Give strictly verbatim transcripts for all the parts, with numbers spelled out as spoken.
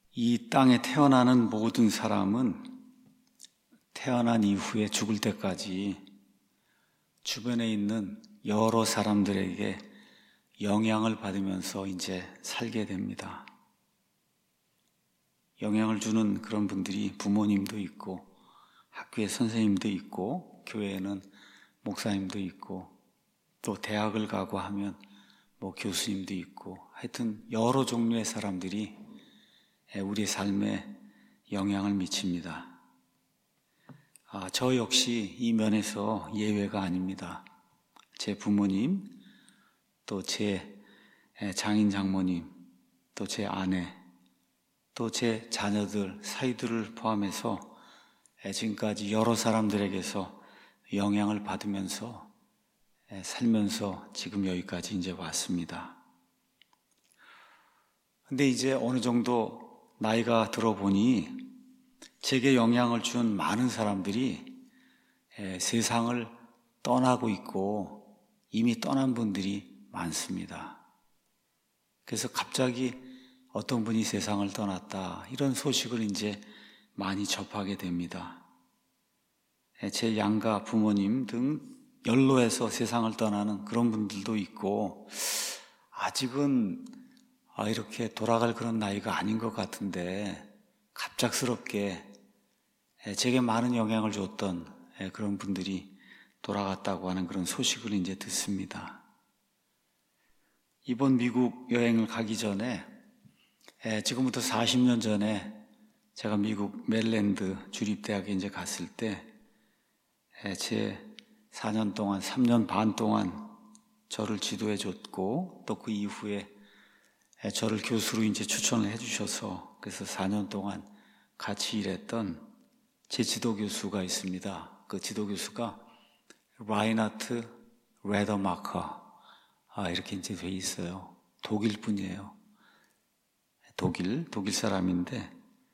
이 땅에 태어나는 모든 사람은 태어난 이후에 죽을 때까지 주변에 있는 여러 사람들에게 영향을 받으면서 이제 살게 됩니다. 영향을 주는 그런 분들이 부모님도 있고, 학교에 선생님도 있고, 교회에는 목사님도 있고, 또 대학을 가고 하면 뭐 교수님도 있고, 하여튼 여러 종류의 사람들이 우리 삶에 영향을 미칩니다. 아, 저 역시 이 면에서 예외가 아닙니다. 제 부모님, 또 제 장인 장모님, 또 제 아내, 또 제 자녀들, 사위들을 포함해서 지금까지 여러 사람들에게서 영향을 받으면서 살면서 지금 여기까지 이제 왔습니다. 근데 이제 어느 정도 나이가 들어보니 제게 영향을 준 많은 사람들이 세상을 떠나고 있고 이미 떠난 분들이 많습니다. 그래서 갑자기 어떤 분이 세상을 떠났다, 이런 소식을 이제 많이 접하게 됩니다. 제 양가 부모님 등 연로해서 세상을 떠나는 그런 분들도 있고, 아직은 이렇게 돌아갈 그런 나이가 아닌 것 같은데 갑작스럽게 제게 많은 영향을 줬던 그런 분들이 돌아갔다고 하는 그런 소식을 이제 듣습니다. 이번 미국 여행을 가기 전에, 지금부터 사십 년 전에 제가 미국 메릴랜드 주립대학에 이제 갔을 때, 제 사 년 동안, 삼 년 반 동안 저를 지도해 줬고, 또 그 이후에 저를 교수로 이제 추천을 해주셔서, 그래서 사 년 동안 같이 일했던 제 지도 교수가 있습니다. 그 지도 교수가 라이나트 레더마커, 아, 이렇게 이제 돼 있어요. 독일 분이에요. 독일, 독일 사람인데,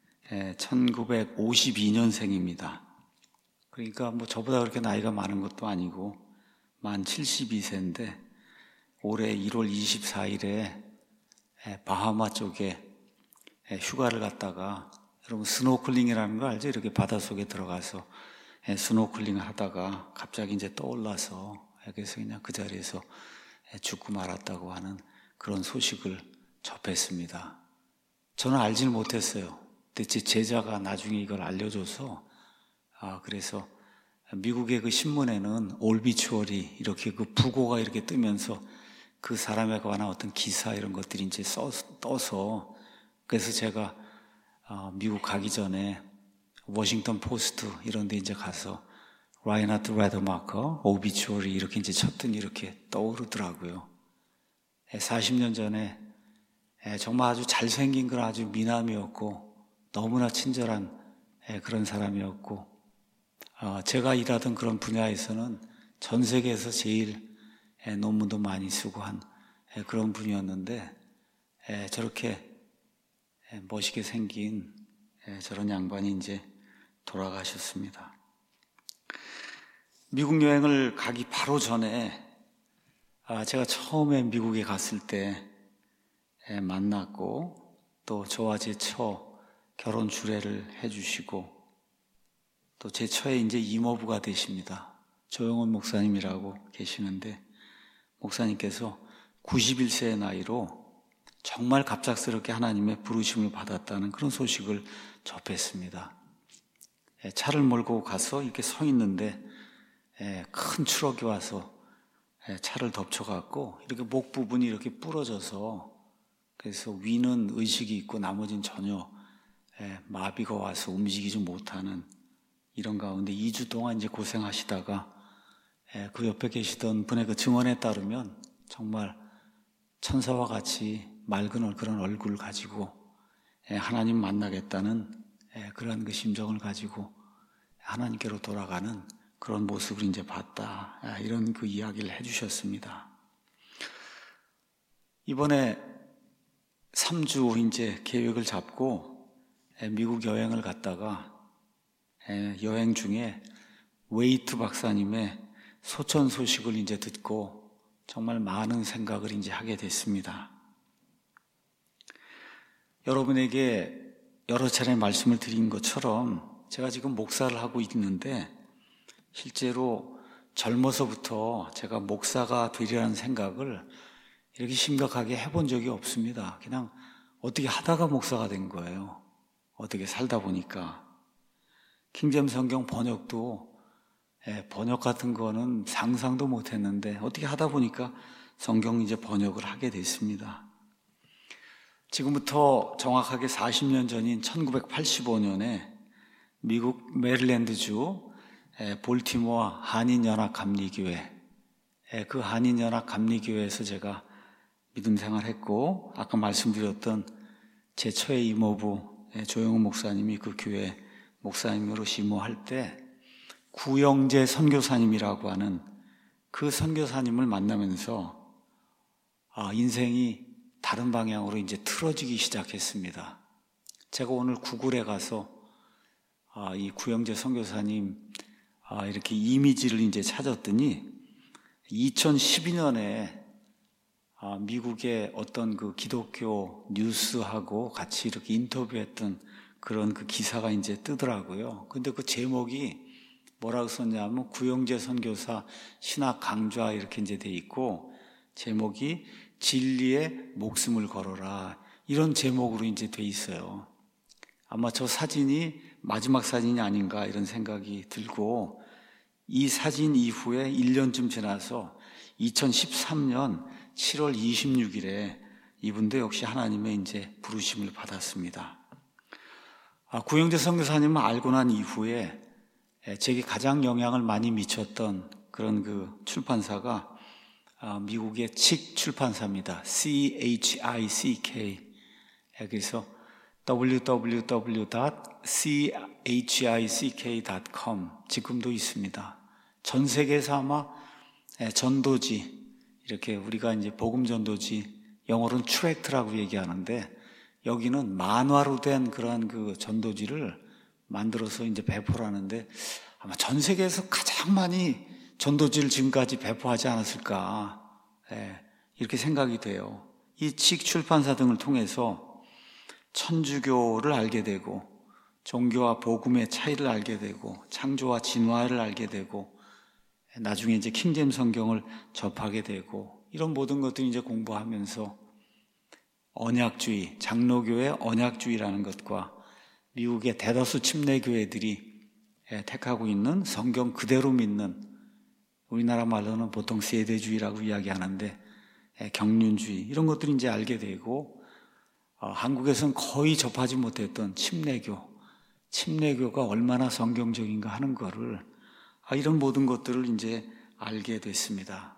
천구백오십이 년생입니다. 그러니까 뭐 저보다 그렇게 나이가 많은 것도 아니고, 만 칠십이 세인데, 올해 일월 이십사일에 바하마 쪽에 휴가를 갔다가, 여러분 스노클링이라는 거 알죠? 이렇게 바닷속에 들어가서 스노클링을 하다가 갑자기 이제 떠올라서, 그래서 그냥 그 자리에서 죽고 말았다고 하는 그런 소식을 접했습니다. 저는 알지는 못했어요. 근데 제 제자가 나중에 이걸 알려줘서, 아, 그래서 미국의 그 신문에는 올비추어리, 이렇게 그 부고가 이렇게 뜨면서 그 사람에 관한 어떤 기사 이런 것들이 이제 써, 떠서, 그래서 제가 어, 미국 가기 전에 워싱턴 포스트 이런 데 이제 가서 라이나트 레더마커, 오비추어리 이렇게 이제 쳤더니 이렇게 떠오르더라고요. 사십 년 전에 정말 아주 잘생긴 그런 아주 미남이었고, 너무나 친절한 그런 사람이었고, 제가 일하던 그런 분야에서는 전 세계에서 제일 논문도 많이 쓰고 한 그런 분이었는데, 저렇게 멋있게 생긴 저런 양반이 이제 돌아가셨습니다. 미국 여행을 가기 바로 전에, 제가 처음에 미국에 갔을 때 만났고, 또 저와 제 처 결혼 주례를 해주시고, 또 제 처의 이제 이모부가 되십니다. 조영원 목사님이라고 계시는데, 목사님께서 구십일 세의 나이로 정말 갑작스럽게 하나님의 부르심을 받았다는 그런 소식을 접했습니다. 차를 몰고 가서 이렇게 서 있는데 큰 트럭이 와서 차를 덮쳐갖고 이렇게 목 부분이 이렇게 부러져서, 그래서 위는 의식이 있고 나머지는 전혀 마비가 와서 움직이지 못하는 이런 가운데 이 주 동안 이제 고생하시다가, 그 옆에 계시던 분의 그 증언에 따르면 정말 천사와 같이 맑은 그런 얼굴을 가지고 하나님 만나겠다는 그런 그 심정을 가지고 하나님께로 돌아가는 그런 모습을 이제 봤다, 이런 그 이야기를 해주셨습니다. 이번에 삼 주 이제 계획을 잡고 미국 여행을 갔다가, 여행 중에 웨이트 박사님의 소천 소식을 이제 듣고 정말 많은 생각을 이제 하게 됐습니다. 여러분에게 여러 차례 말씀을 드린 것처럼 제가 지금 목사를 하고 있는데 실제로 젊어서부터 제가 목사가 되리라는 생각을 이렇게 심각하게 해본 적이 없습니다. 그냥 어떻게 하다가 목사가 된 거예요. 어떻게 살다 보니까. 킹제임스 성경 번역도 번역 같은 거는 상상도 못했는데 어떻게 하다 보니까 성경 이제 번역을 하게 됐습니다. 지금부터 정확하게 사십 년 전인 천구백팔십오 년에 미국 메릴랜드주 볼티모어 한인연합감리교회, 그 한인연합감리교회에서 제가 믿음 생활했고, 아까 말씀드렸던 제 처의 이모부 조영훈 목사님이 그 교회 목사님으로 심호할 때 구영재 선교사님이라고 하는 그 선교사님을 만나면서 아, 인생이 다른 방향으로 이제 틀어지기 시작했습니다. 제가 오늘 구글에 가서 아, 이 구영재 선교사님 아, 이렇게 이미지를 이제 찾았더니 이천십이 년에 아, 미국의 어떤 그 기독교 뉴스하고 같이 이렇게 인터뷰했던 그런 그 기사가 이제 뜨더라고요. 근데 그 제목이 뭐라고 썼냐면 구영재 선교사 신학 강좌 이렇게 이제 돼 있고 제목이 진리에 목숨을 걸어라 이런 제목으로 이제 돼 있어요. 아마 저 사진이 마지막 사진이 아닌가 이런 생각이 들고 이 사진 이후에 일 년쯤 지나서 이천십삼 년 칠월 이십육일에 이분도 역시 하나님의 이제 부르심을 받았습니다. 아, 구영재 선교사님을 알고 난 이후에 제게 가장 영향을 많이 미쳤던 그런 그 출판사가 아, 미국의 칙 출판사입니다. 씨 에이치 아이 씨 케이. 그래서 더블유 더블유 더블유 닷 씨 에이치 아이 씨 케이 닷 컴 지금도 있습니다. 전 세계에서 아마 전도지 이렇게 우리가 이제 복음 전도지 영어로는 트랙트라고 얘기하는데 여기는 만화로 된 그러한 그 전도지를 만들어서 이제 배포를 하는데 아마 전 세계에서 가장 많이 전도지를 지금까지 배포하지 않았을까 예, 이렇게 생각이 돼요. 이 칙 출판사 등을 통해서 천주교를 알게 되고 종교와 복음의 차이를 알게 되고 창조와 진화를 알게 되고 나중에 이제 킹제임스 성경을 접하게 되고 이런 모든 것들을 이제 공부하면서 언약주의, 장로교의 언약주의라는 것과 미국의 대다수 침례교회들이 택하고 있는 성경 그대로 믿는 우리나라 말로는 보통 세대주의라고 이야기하는데 경륜주의 이런 것들을 이제 알게 되고 어, 한국에서는 거의 접하지 못했던 침례교, 침례교가 얼마나 성경적인가 하는 거를 아, 이런 모든 것들을 이제 알게 됐습니다.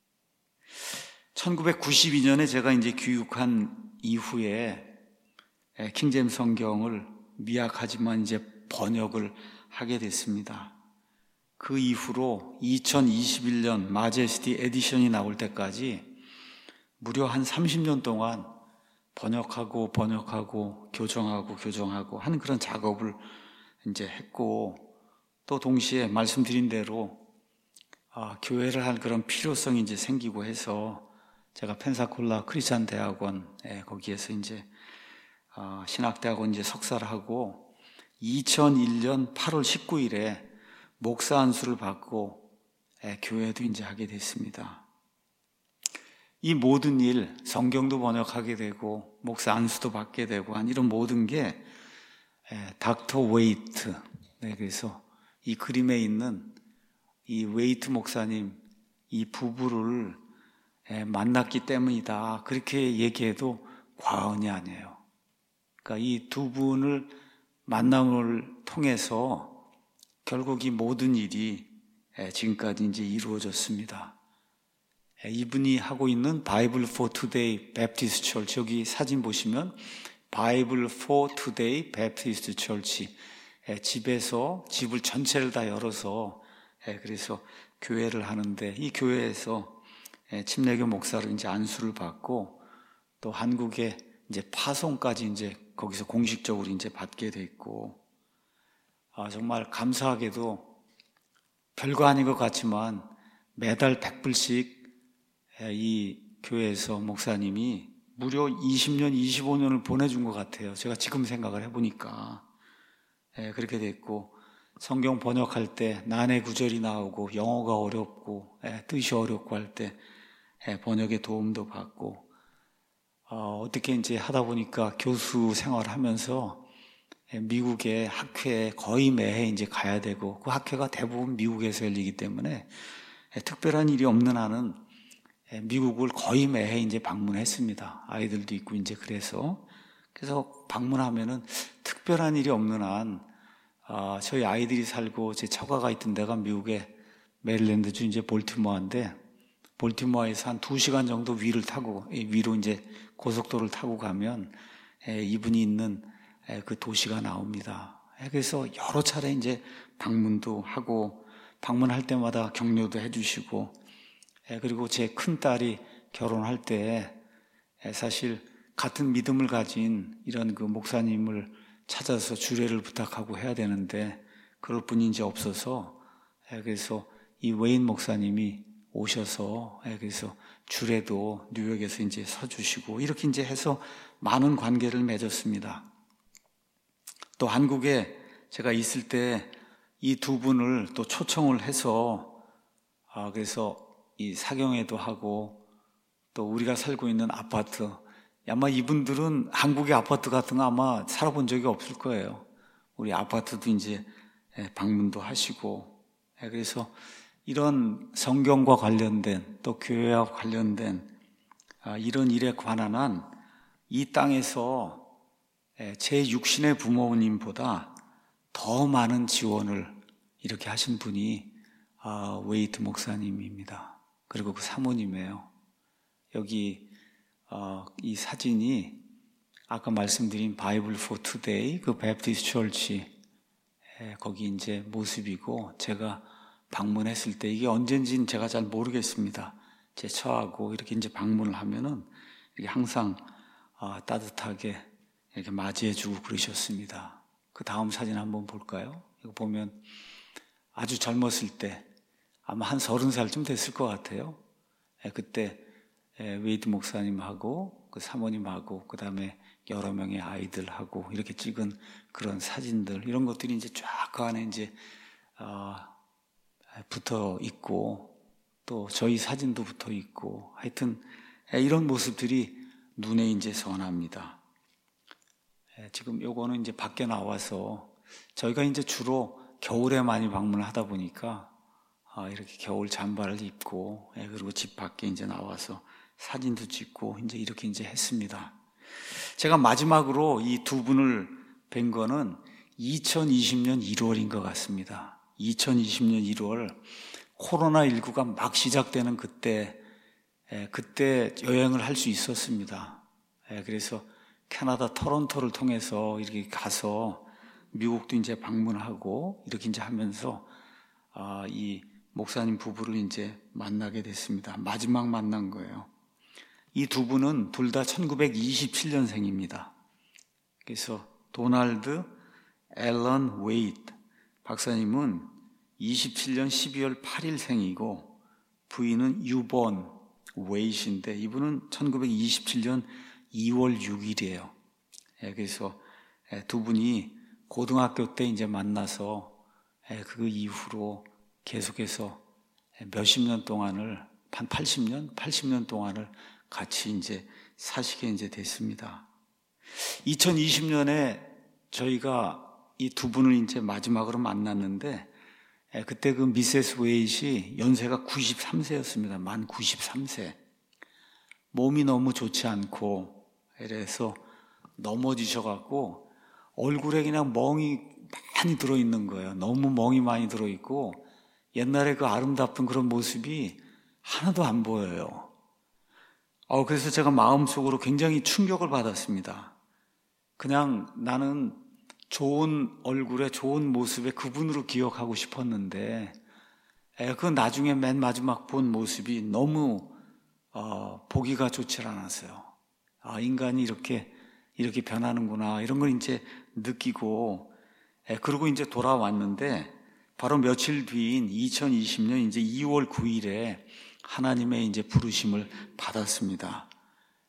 천구백구십이 년에 제가 이제 귀국한 이후에 킹제임스 성경을 미약하지만 이제 번역을 하게 됐습니다. 그 이후로 이천이십일 년 마제스티 에디션이 나올 때까지 무려 한 삼십 년 동안 번역하고 번역하고 교정하고 교정하고 하는 그런 작업을 이제 했고 또 동시에 말씀드린 대로 아, 교회를 할 그런 필요성이 이제 생기고 해서 제가 펜사콜라 크리스찬 대학원 거기에서 이제 아, 신학대학원 이제 석사를 하고 이천일 년 팔월 십구일에 목사 안수를 받고 교회도 이제 하게 됐습니다. 이 모든 일, 성경도 번역하게 되고 목사 안수도 받게 되고 한 이런 모든 게 닥터 웨이트, 네, 그래서 이 그림에 있는 이 웨이트 목사님 이 부부를 만났기 때문이다. 그렇게 얘기해도 과언이 아니에요. 그러니까 이 두 분을 만남을 통해서 결국 이 모든 일이 지금까지 이제 이루어졌습니다. 이분이 하고 있는 바이블 for Today Baptist Church, 여기 사진 보시면 바이블 for Today Baptist Church, 집에서 집을 전체를 다 열어서 그래서 교회를 하는데 이 교회에서 침례교 목사로 이제 안수를 받고 또 한국에 이제 파송까지 이제 거기서 공식적으로 이제 받게 됐고 아, 정말 감사하게도 별거 아닌 것 같지만 매달 백 불씩 이 교회에서 목사님이 무려 이십 년, 이십오 년을 보내준 것 같아요. 제가 지금 생각을 해보니까. 예, 그렇게 됐고, 성경 번역할 때 난해 구절이 나오고, 영어가 어렵고, 예, 뜻이 어렵고 할 때, 예, 번역의 도움도 받고, 어, 어떻게 이제 하다 보니까 교수 생활을 하면서, 예, 미국의 학회에 거의 매해 이제 가야 되고, 그 학회가 대부분 미국에서 열리기 때문에, 예, 특별한 일이 없는 한은 미국을 거의 매해 이제 방문했습니다. 아이들도 있고 이제 그래서 그래서 방문하면은 특별한 일이 없는 한 아, 저희 아이들이 살고 제 처가가 있던 데가 미국의 메릴랜드주 이제 볼티모어인데 볼티모어에서 한 두 시간 정도 위를 타고 위로 이제 고속도로를 타고 가면 에, 이분이 있는 에, 그 도시가 나옵니다. 에, 그래서 여러 차례 이제 방문도 하고 방문할 때마다 격려도 해주시고 에, 그리고 제 큰 딸이 결혼할 때 에, 사실 같은 믿음을 가진 이런 그 목사님을 찾아서 주례를 부탁하고 해야 되는데 그럴 분이 이제 없어서 에, 그래서 이 웨인 목사님이 오셔서 에, 그래서 주례도 뉴욕에서 이제 서주시고 이렇게 이제 해서 많은 관계를 맺었습니다. 또 한국에 제가 있을 때 이 두 분을 또 초청을 해서 아, 그래서 이 사경회도 하고 또 우리가 살고 있는 아파트 아마 이분들은 한국의 아파트 같은 거 아마 살아본 적이 없을 거예요. 우리 아파트도 이제 방문도 하시고 그래서 이런 성경과 관련된 또 교회와 관련된 이런 일에 관한 한 이 땅에서 제 육신의 부모님보다 더 많은 지원을 이렇게 하신 분이 웨이트 목사님입니다. 그리고 그 사모님이에요. 여기 어, 이 사진이 아까 말씀드린 바이블 for 투데이 그 베프티스트 처치 거기 이제 모습이고 제가 방문했을 때 이게 언젠지는 제가 잘 모르겠습니다. 제 처하고 이렇게 이제 방문을 하면은 이렇게 항상 어, 따뜻하게 이렇게 맞이해주고 그러셨습니다. 그 다음 사진 한번 볼까요? 이거 보면 아주 젊었을 때 아마 한 서른 살쯤 됐을 것 같아요. 그때 웨이드 목사님하고 그 사모님하고 그 다음에 여러 명의 아이들하고 이렇게 찍은 그런 사진들 이런 것들이 이제 쫙 그 안에 이제 어, 붙어 있고 또 저희 사진도 붙어 있고 하여튼 이런 모습들이 눈에 이제 선합니다. 지금 요거는 이제 밖에 나와서 저희가 이제 주로 겨울에 많이 방문을 하다 보니까 이렇게 겨울 잠바를 입고 그리고 집 밖에 이제 나와서 사진도 찍고 이제 이렇게 이제 했습니다. 제가 마지막으로 이 두 분을 뵌 거는 이천이십 년 일월인 것 같습니다. 이천이십 년 일월 코로나십구가 막 시작되는 그때 그때 여행을 할 수 있었습니다. 그래서 캐나다 토론토를 통해서 이렇게 가서 미국도 이제 방문하고 이렇게 이제 하면서 이 목사님 부부를 이제 만나게 됐습니다. 마지막 만난 거예요. 이 두 분은 둘 다 천구백이십칠 년생입니다. 그래서 도널드 앨런 웨이트 박사님은 이십칠 년 십이월 팔일생이고 부인은 유본 웨이트인데 이분은 천구백이십칠 년 이월 육일이에요. 그래서 두 분이 고등학교 때 이제 만나서 그 이후로 계속해서 몇십 년 동안을 한 팔십 년, 팔십 년 동안을 같이 이제 사시게 이제 됐습니다. 이천이십 년에 저희가 이 두 분을 이제 마지막으로 만났는데 그때 그 미세스 웨이시 연세가 구십삼 세였습니다. 만 구십삼 세. 몸이 너무 좋지 않고 그래서 넘어지셔갖고 얼굴에 그냥 멍이 많이 들어있는 거예요. 너무 멍이 많이 들어있고 옛날에 그 아름답던 그런 모습이 하나도 안 보여요. 어, 그래서 제가 마음속으로 굉장히 충격을 받았습니다. 그냥 나는 좋은 얼굴에 좋은 모습에 그분으로 기억하고 싶었는데 에, 그 나중에 맨 마지막 본 모습이 너무 어, 보기가 좋지 않았어요. 아, 인간이 이렇게 이렇게 변하는구나 이런 걸 이제 느끼고 에, 그러고 이제 돌아왔는데 바로 며칠 뒤인 이천이십 년 이제 이월 구일에 하나님의 이제 부르심을 받았습니다.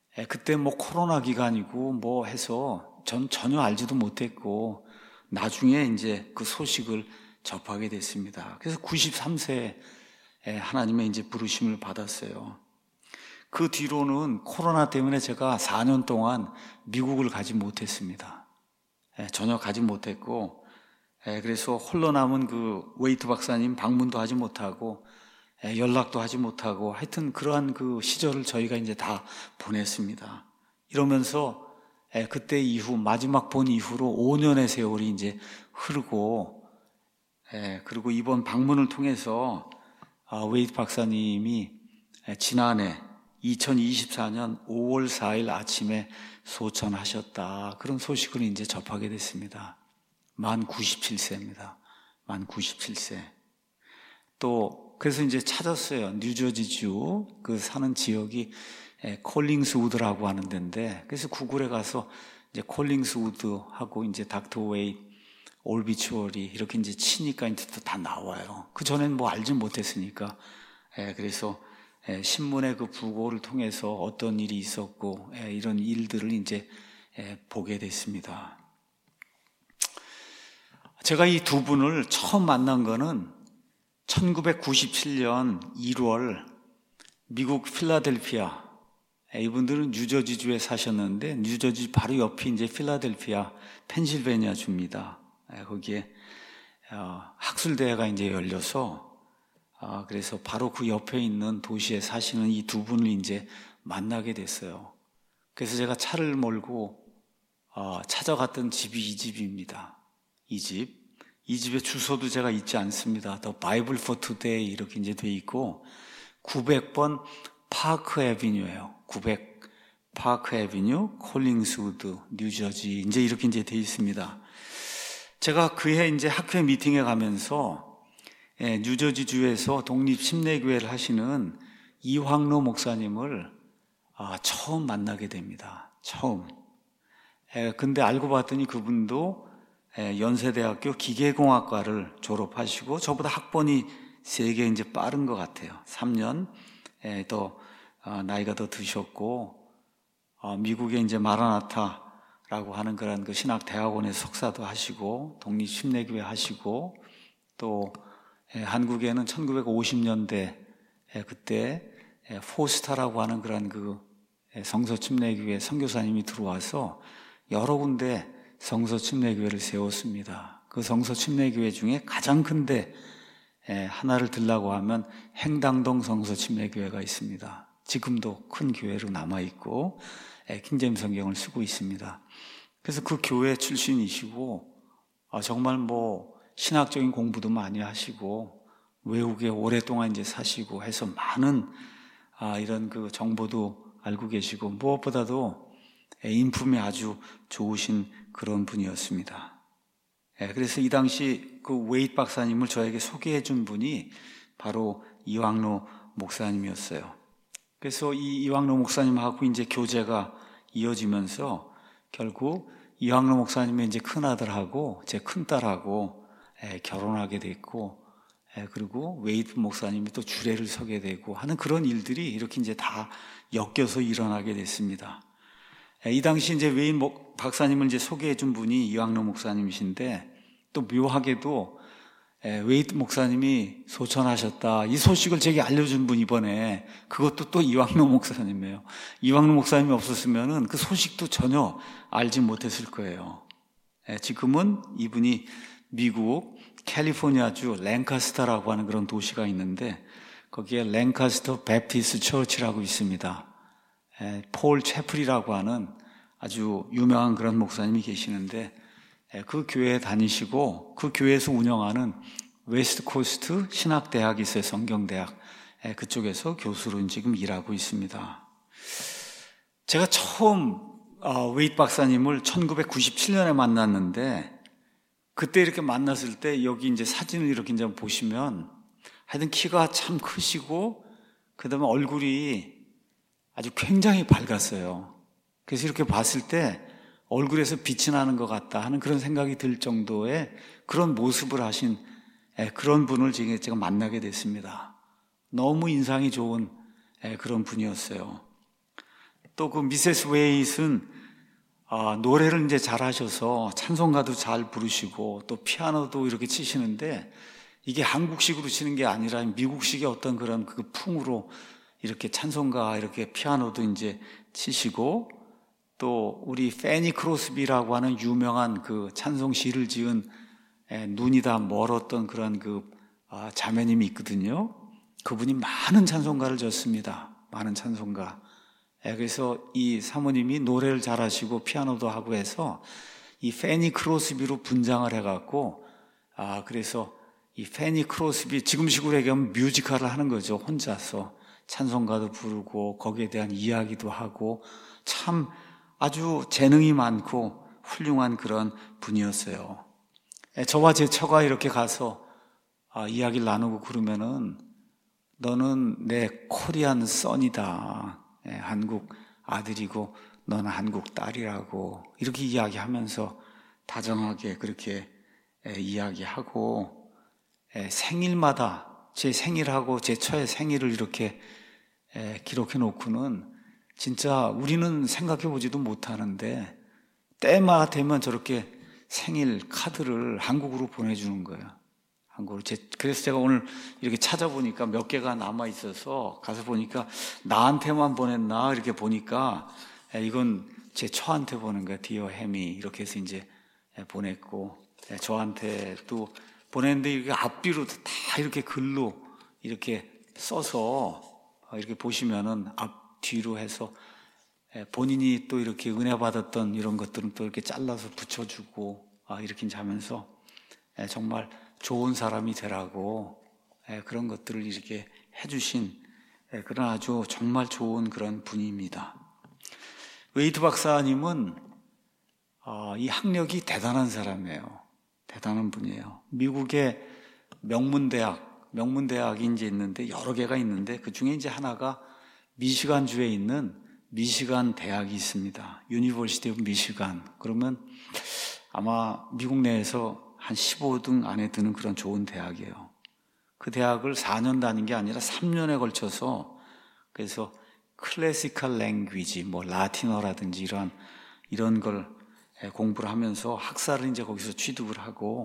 예, 그때 뭐 코로나 기간이고 뭐 해서 전 전혀 알지도 못했고 나중에 이제 그 소식을 접하게 됐습니다. 그래서 구십삼 세에 하나님의 이제 부르심을 받았어요. 그 뒤로는 코로나 때문에 제가 사 년 동안 미국을 가지 못했습니다. 예, 전혀 가지 못했고, 예, 그래서 홀로 남은 그 웨이트 박사님 방문도 하지 못하고, 예, 연락도 하지 못하고, 하여튼 그러한 그 시절을 저희가 이제 다 보냈습니다. 이러면서 예, 그때 이후 마지막 본 이후로 오 년의 세월이 이제 흐르고, 예, 그리고 이번 방문을 통해서 아, 웨이트 박사님이 예, 지난해 이천이십사 년 오월 사일 아침에 소천하셨다. 그런 소식을 이제 접하게 됐습니다. 만 구십칠 세입니다. 만 구십칠 세. 또 그래서 이제 찾았어요. 뉴저지주 그 사는 지역이 콜링스우드라고 하는 데인데, 그래서 구글에 가서 이제 콜링스우드하고 이제 닥터 웨이, 올비추어리 이렇게 이제 치니까 이제 또 다 나와요. 그 전엔 뭐 알지 못했으니까. 예, 그래서 예, 신문의 그 부고를 통해서 어떤 일이 있었고 예, 이런 일들을 이제 예, 보게 됐습니다. 제가 이 두 분을 처음 만난 거는 천구백구십칠 년 일월 미국 필라델피아, 이분들은 뉴저지주에 사셨는데 뉴저지 바로 옆이 이제 필라델피아 펜실베니아 주입니다. 거기에 학술대회가 이제 열려서 그래서 바로 그 옆에 있는 도시에 사시는 이 두 분을 이제 만나게 됐어요. 그래서 제가 차를 몰고 찾아갔던 집이 이 집입니다. 이 집. 이 집의 주소도 제가 잊지 않습니다. The Bible for Today 이렇게 이제 돼 있고 구백 번 파크 애비뉴예요. 구백 파크 애비뉴, 콜링스우드, 뉴저지 이제 이렇게 이제 돼 있습니다. 제가 그해 이제 학회 미팅에 가면서 예, 뉴저지주에서 독립 침례교회를 하시는 이황로 목사님을 아, 처음 만나게 됩니다. 처음. 예, 근데 알고 봤더니 그분도 연세대학교 기계공학과를 졸업하시고 저보다 학번이 세 개 이제 빠른 것 같아요. 삼 년 더 나이가 더 드셨고 미국에 이제 마라나타라고 하는 그런 그 신학 대학원에서 석사도 하시고 독립 침례교회 하시고 또 한국에는 천구백오십 년대 그때 포스타라고 하는 그런 그 성서 침례교회 선교사님이 들어와서 여러 군데 성서 침례교회를 세웠습니다. 그 성서 침례교회 중에 가장 큰데 하나를 들라고 하면 행당동 성서 침례교회가 있습니다. 지금도 큰 교회로 남아있고 킹제임스 성경을 쓰고 있습니다. 그래서 그 교회 출신이시고 정말 뭐 신학적인 공부도 많이 하시고 외국에 오랫동안 이제 사시고 해서 많은 이런 그 정보도 알고 계시고 무엇보다도 인품이 아주 좋으신 그런 분이었습니다. 그래서 이 당시 그 웨이트 박사님을 저에게 소개해 준 분이 바로 이황로 목사님이었어요. 그래서 이 이황로 목사님하고 이제 교제가 이어지면서 결국 이황로 목사님의 이제 큰아들하고 제 큰딸하고 결혼하게 됐고, 그리고 웨이트 목사님이 또 주례를 서게 되고 하는 그런 일들이 이렇게 이제 다 엮여서 일어나게 됐습니다. 이 당시 이제 웨인 박사님을 이제 소개해 준 분이 이황로 목사님이신데, 또 묘하게도 웨이트 목사님이 소천하셨다 이 소식을 제게 알려준 분 이번에 그것도 또 이황로 목사님이에요. 이황로 목사님이 없었으면은 그 소식도 전혀 알지 못했을 거예요. 지금은 이분이 미국 캘리포니아주 랭카스터라고 하는 그런 도시가 있는데 거기에 랭카스터 베프티스트 처치라고 있습니다. 폴 채플이라고 하는 아주 유명한 그런 목사님이 계시는데 그 교회에 다니시고 그 교회에서 운영하는 웨스트 코스트 신학대학이 있어요. 성경대학. 그쪽에서 교수로 지금 일하고 있습니다. 제가 처음 웨이트 박사님을 천구백구십칠 년에 만났는데 그때 이렇게 만났을 때 여기 이제 사진을 이렇게 이제 보시면 하여튼 키가 참 크시고 그 다음에 얼굴이 아주 굉장히 밝았어요. 그래서 이렇게 봤을 때 얼굴에서 빛이 나는 것 같다 하는 그런 생각이 들 정도의 그런 모습을 하신 그런 분을 제가 만나게 됐습니다. 너무 인상이 좋은 그런 분이었어요. 또 그 미세스 웨이트는 아, 노래를 이제 잘하셔서 찬송가도 잘 부르시고 또 피아노도 이렇게 치시는데 이게 한국식으로 치는 게 아니라 미국식의 어떤 그런 그 풍으로 이렇게 찬송가 이렇게 피아노도 이제 치시고, 또 우리 페니 크로스비라고 하는 유명한 그 찬송 시를 지은 에, 눈이 다 멀었던 그런 그 아, 자매님이 있거든요. 그분이 많은 찬송가를 졌습니다. 많은 찬송가. 에, 그래서 이 사모님이 노래를 잘하시고 피아노도 하고 해서 이 페니 크로스비로 분장을 해갖고, 아 그래서 이 페니 크로스비 지금식으로 얘기하면 뮤지컬을 하는 거죠. 혼자서 찬송가도 부르고 거기에 대한 이야기도 하고 참 아주 재능이 많고 훌륭한 그런 분이었어요. 저와 제 처가 이렇게 가서 아, 이야기를 나누고 그러면은 너는 내 코리안 선이다. 예, 한국 아들이고 너는 한국 딸이라고 이렇게 이야기하면서 다정하게 그렇게 예, 이야기하고 예, 생일마다 제 생일하고 제 처의 생일을 이렇게 예, 기록해 놓고는 진짜 우리는 생각해 보지도 못하는데 때마다 되면 저렇게 생일 카드를 한국으로 보내주는 거예요. 한국으로. 제, 그래서 제가 오늘 이렇게 찾아보니까 몇 개가 남아 있어서 가서 보니까 나한테만 보냈나 이렇게 보니까 예, 이건 제 처한테 보낸 거예요. 디어 해미 이렇게 해서 이제 예, 보냈고 예, 저한테도 보냈는데 이렇게 앞뒤로 다 이렇게 글로 이렇게 써서 이렇게 보시면은 앞뒤로 해서 본인이 또 이렇게 은혜 받았던 이런 것들은 또 이렇게 잘라서 붙여주고 이렇게 하면서 정말 좋은 사람이 되라고 그런 것들을 이렇게 해주신 그런 아주 정말 좋은 그런 분입니다. 웨이트 박사님은 이 학력이 대단한 사람이에요. 대단한 분이에요. 미국의 명문대학, 명문대학이 이제 있는데 여러 개가 있는데 그 중에 이제 하나가 미시간주에 있는 미시간 대학이 있습니다. 유니버시티 오브 미시간. 그러면 아마 미국 내에서 한 십오 등 안에 드는 그런 좋은 대학이에요. 그 대학을 사 년 다닌 게 아니라 삼 년에 걸쳐서 그래서 클래시컬 랭귀지, 뭐 라틴어라든지 이런 이런 걸 공부를 하면서 학사를 이제 거기서 취득을 하고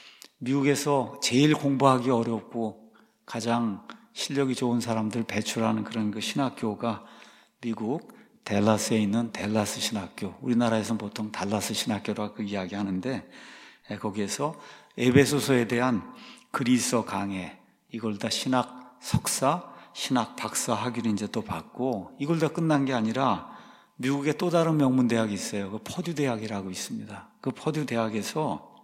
미국에서 제일 공부하기 어렵고 가장 실력이 좋은 사람들 배출하는 그런 그 신학교가 미국 댈러스에 있는 댈러스 신학교, 우리나라에서는 보통 달라스 신학교라고 이야기하는데 거기에서 에베소서에 대한 그리스어 강해 이걸 다 신학 석사, 신학 박사 학위를 이제 또 받고 이걸 다 끝난 게 아니라 미국의 또 다른 명문 대학이 있어요. 그 퍼듀 대학이라고 있습니다. 그 퍼듀 대학에서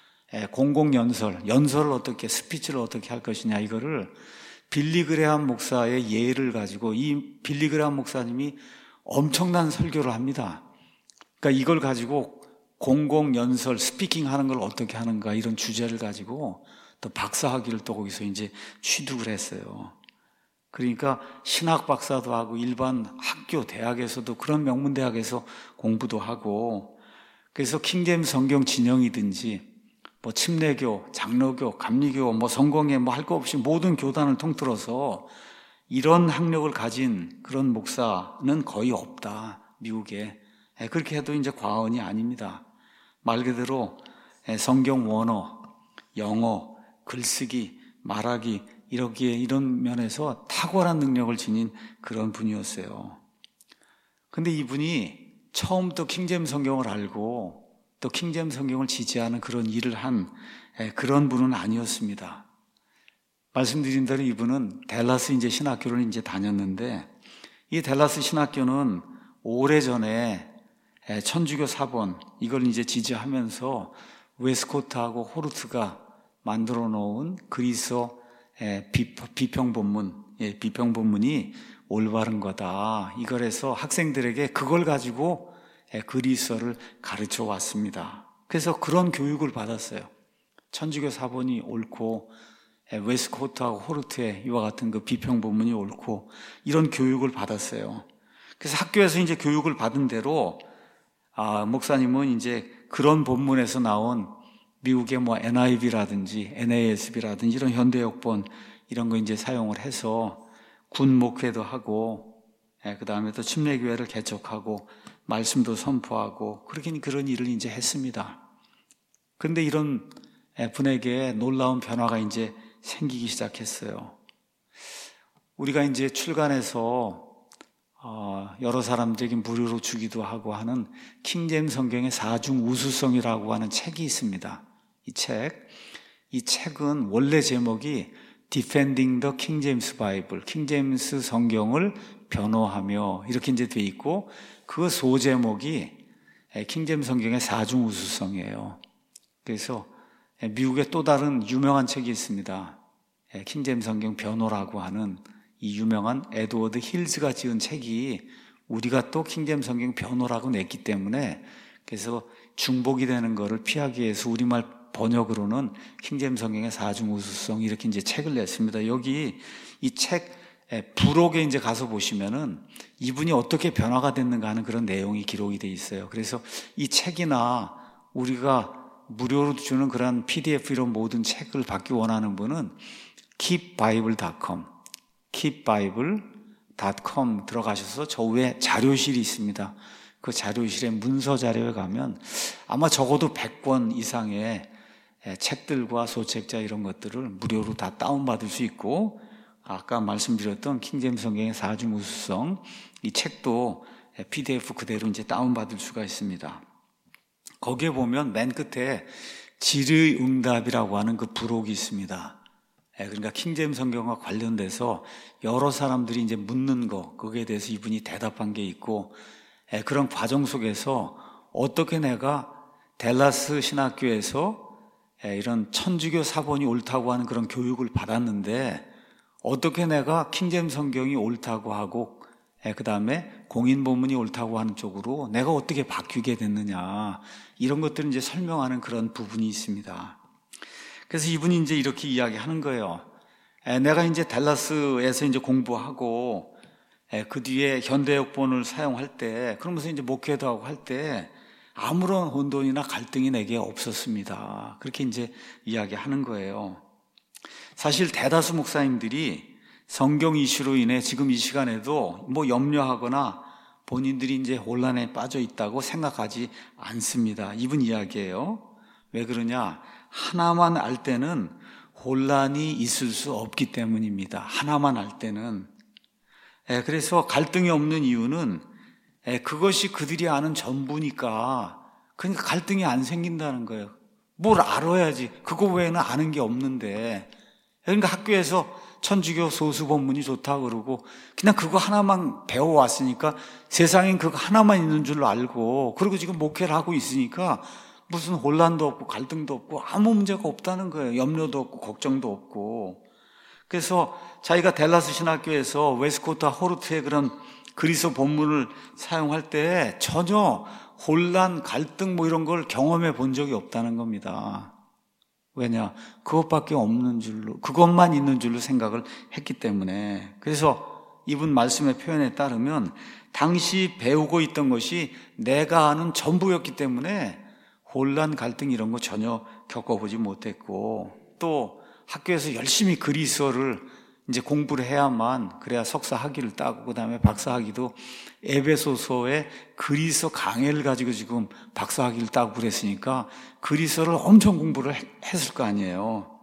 공공 연설, 연설을 어떻게 스피치를 어떻게 할 것이냐 이거를 빌리 그레함 목사의 예를 가지고 이 빌리 그레함 목사님이 엄청난 설교를 합니다. 그러니까 이걸 가지고 공공 연설, 스피킹 하는 걸 어떻게 하는가 이런 주제를 가지고 또 박사 학위를 또 거기서 이제 취득을 했어요. 그러니까 신학 박사도 하고 일반 학교, 대학에서도 그런 명문 대학에서 공부도 하고 그래서 킹제임스 성경 진영이든지 뭐 침례교, 장로교, 감리교, 뭐 성공회 뭐 할 거 없이 모든 교단을 통틀어서 이런 학력을 가진 그런 목사는 거의 없다, 미국에. 그렇게 해도 이제 과언이 아닙니다. 말 그대로 성경 원어, 영어, 글쓰기, 말하기 이러기에 이런 면에서 탁월한 능력을 지닌 그런 분이었어요. 근데 이분이 처음부터 킹제임스 성경을 알고 또 킹제임스 성경을 지지하는 그런 일을 한 그런 분은 아니었습니다. 말씀드린 대로 이분은 댈러스 이제 신학교를 이제 다녔는데 이 댈러스 신학교는 오래전에 천주교 사본 이걸 이제 지지하면서 웨스코트하고 호르트가 만들어 놓은 그리스어 비평 본문, 비평 본문이 올바른 거다. 이걸 해서 학생들에게 그걸 가지고 그리스어를 가르쳐 왔습니다. 그래서 그런 교육을 받았어요. 천주교 사본이 옳고 웨스코트하고 호르트의 이와 같은 그 비평 본문이 옳고 이런 교육을 받았어요. 그래서 학교에서 이제 교육을 받은 대로 아, 목사님은 이제 그런 본문에서 나온 미국의 뭐 엔아이브이라든지 엔에이에스비라든지 이런 현대역본 이런 거 이제 사용을 해서 군 목회도 하고 그 다음에 또 침례교회를 개척하고 말씀도 선포하고 그렇게 그런 일을 이제 했습니다. 그런데 이런 분에게 놀라운 변화가 이제 생기기 시작했어요. 우리가 이제 출간해서 여러 사람들에게 무료로 주기도 하고 하는 킹제임스 성경의 사중 우수성이라고 하는 책이 있습니다. 이 책, 이 책은 원래 제목이 Defending the King James Bible, 킹제임스 성경을 변호하며 이렇게 이제 돼 있고 그 소제목이 킹제임스 성경의 사중 우수성이에요. 그래서 미국의 또 다른 유명한 책이 있습니다. 킹제임스 성경 변호라고 하는 이 유명한 에드워드 힐즈가 지은 책이 우리가 또 킹제임스 성경 변호라고 냈기 때문에 그래서 중복이 되는 것을 피하기 위해서 우리말 번역으로는 킹제임스 성경의 사중 우수성 이렇게 이제 책을 냈습니다. 여기 이 책 부록에 이제 가서 보시면은 이분이 어떻게 변화가 됐는가 하는 그런 내용이 기록이 돼 있어요. 그래서 이 책이나 우리가 무료로 주는 그런 피디에프 이런 모든 책을 받기 원하는 분은 keep bible dot com, keep bible dot com 들어가셔서 저 위에 자료실이 있습니다. 그 자료실에 문서 자료에 가면 아마 적어도 백 권 이상의 책들과 소책자 이런 것들을 무료로 다 다운받을 수 있고 아까 말씀드렸던 킹제임스 성경의 사중 우수성 이 책도 피디에프 그대로 이제 다운받을 수가 있습니다. 거기에 보면 맨 끝에 질의응답이라고 하는 그 부록이 있습니다. 그러니까 킹제임스 성경과 관련돼서 여러 사람들이 이제 묻는 거 거기에 대해서 이분이 대답한 게 있고 그런 과정 속에서 어떻게 내가 댈러스 신학교에서 이런 천주교 사본이 옳다고 하는 그런 교육을 받았는데 어떻게 내가 킹제임스 성경이 옳다고 하고 그 다음에 공인 본문이 옳다고 하는 쪽으로 내가 어떻게 바뀌게 됐느냐 이런 것들을 이제 설명하는 그런 부분이 있습니다. 그래서 이분이 이제 이렇게 이야기하는 거예요. 내가 이제 댈러스에서 이제 공부하고 그 뒤에 현대역본을 사용할 때 그러면서 이제 목회도 하고 할 때 아무런 혼돈이나 갈등이 내게 없었습니다. 그렇게 이제 이야기하는 거예요. 사실 대다수 목사님들이 성경 이슈로 인해 지금 이 시간에도 뭐 염려하거나 본인들이 이제 혼란에 빠져 있다고 생각하지 않습니다. 이분 이야기예요. 왜 그러냐? 하나만 알 때는 혼란이 있을 수 없기 때문입니다. 하나만 알 때는. 그래서 갈등이 없는 이유는 그것이 그들이 아는 전부니까 그러니까 갈등이 안 생긴다는 거예요. 뭘 알아야지. 그거 외에는 아는 게 없는데. 그러니까 학교에서 천주교 소수 본문이 좋다고 그러고 그냥 그거 하나만 배워왔으니까 세상엔 그거 하나만 있는 줄로 알고 그리고 지금 목회를 하고 있으니까 무슨 혼란도 없고 갈등도 없고 아무 문제가 없다는 거예요. 염려도 없고 걱정도 없고. 그래서 자기가 댈러스 신학교에서 웨스코트 호르트의 그런 그리스도 본문을 사용할 때 전혀 혼란, 갈등 뭐 이런 걸 경험해 본 적이 없다는 겁니다. 왜냐? 그것밖에 없는 줄로, 그것만 있는 줄로 생각을 했기 때문에. 그래서 이분 말씀의 표현에 따르면 당시 배우고 있던 것이 내가 아는 전부였기 때문에 혼란, 갈등 이런 거 전혀 겪어보지 못했고 또 학교에서 열심히 그리스어를 이제 공부를 해야만 그래야 석사 학위를 따고 그 다음에 박사 학위도 에베소서의 그리스어 강해를 가지고 지금 박사 학위를 따고 그랬으니까 그리스어를 엄청 공부를 했을 거 아니에요.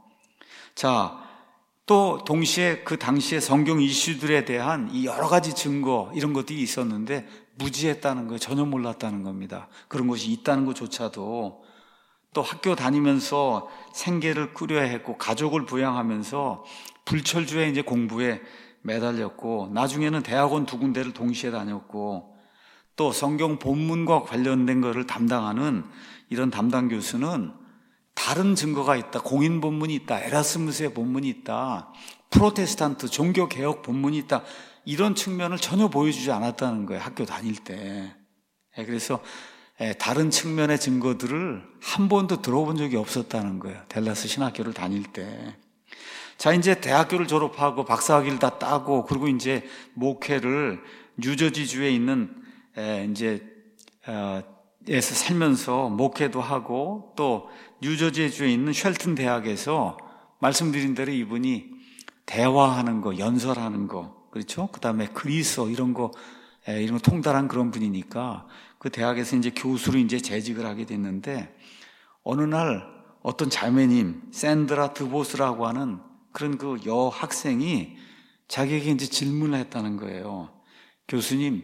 자, 또 동시에 그 당시에 성경 이슈들에 대한 이 여러 가지 증거 이런 것들이 있었는데 무지했다는 거예요. 전혀 몰랐다는 겁니다. 그런 것이 있다는 것조차도. 또 학교 다니면서 생계를 꾸려야 했고 가족을 부양하면서 불철주에 이제 공부에 매달렸고 나중에는 대학원 두 군데를 동시에 다녔고 또 성경 본문과 관련된 것을 담당하는 이런 담당 교수는 다른 증거가 있다. 공인 본문이 있다. 에라스무스의 본문이 있다. 프로테스탄트 종교개혁 본문이 있다. 이런 측면을 전혀 보여주지 않았다는 거예요. 학교 다닐 때. 그래서 다른 측면의 증거들을 한 번도 들어본 적이 없었다는 거예요. 댈러스 신학교를 다닐 때. 자, 이제 대학교를 졸업하고 박사학위를 다 따고 그리고 이제 목회를 뉴저지주에 있는 에, 이제 어, 에서 살면서 목회도 하고 또 뉴저지주에 있는 쉘튼 대학에서 말씀드린 대로 이분이 대화하는 거, 연설하는 거 그렇죠? 그 다음에 그리스어 이런 거, 에, 이런 거 통달한 그런 분이니까 그 대학에서 이제 교수로 이제 재직을 하게 됐는데 어느 날 어떤 자매님, 샌드라 드보스라고 하는 그런 그 여학생이 자기에게 이제 질문을 했다는 거예요. 교수님,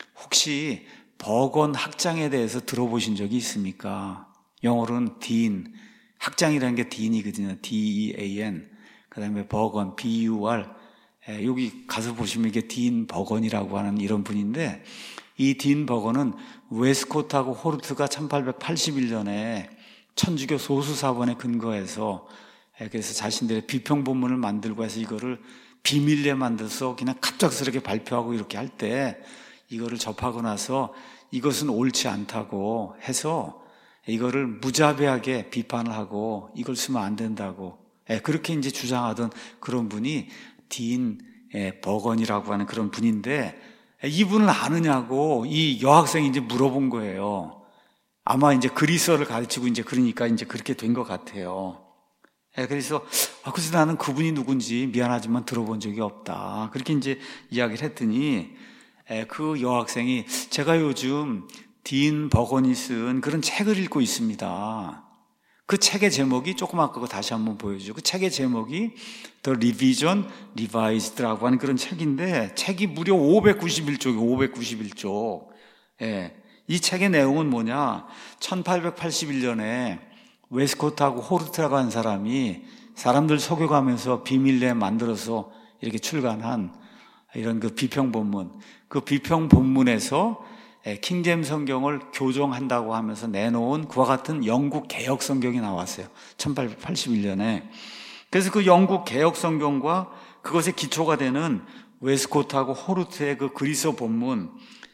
혹시 버건 학장에 대해서 들어보신 적이 있습니까? 영어로는 딘, 학장이라는 게 딘이거든요. 디 이 에이 엔. 그 다음에 버건, 비 유 알. 에, 여기 가서 보시면 이게 딘 버건이라고 하는 이런 분인데, 이 딘 버건은 웨스코트하고 호르트가 천팔백팔십일 년에 천주교 소수사본에 근거해서, 에, 그래서 자신들의 비평본문을 만들고 해서 이거를 비밀리에 만들어서 그냥 갑작스럽게 발표하고 이렇게 할 때 이거를 접하고 나서 이것은 옳지 않다고 해서 이거를 무자비하게 비판을 하고 이걸 쓰면 안 된다고, 예, 그렇게 이제 주장하던 그런 분이 딘 예, 버건이라고 하는 그런 분인데, 예, 이분을 아느냐고 이 여학생이 이제 물어본 거예요. 아마 이제 그리스어를 가르치고 이제 그러니까 이제 그렇게 된 것 같아요. 예, 그래서 아, 그래서 나는 그분이 누군지 미안하지만 들어본 적이 없다. 그렇게 이제 이야기를 했더니 예, 그 여학생이 제가 요즘 딘 버건이 쓴 그런 책을 읽고 있습니다. 그 책의 제목이 조금 아까 거 다시 한번 보여주죠. 그 책의 제목이 The Revision Revised라고 하는 그런 책인데 책이 무려 오백구십일 쪽이 오백구십일 쪽. 예. 이 책의 내용은 뭐냐? 천팔백팔십일 년에 웨스코트하고 호르트라고 하는 사람이 사람들 속여가면서 비밀리에 만들어서 이렇게 출간한 이런 그 비평 본문, 그 비평 본문에서 킹제임스 성경을 교정한다고 하면서 내놓은 그와 같은 영국 개혁 성경이 나왔어요. 천팔백팔십일 년에. 그래서 그 영국 개혁 성경과 그것의 기초가 되는 웨스코트하고 호르트의 그 그리스어 본문,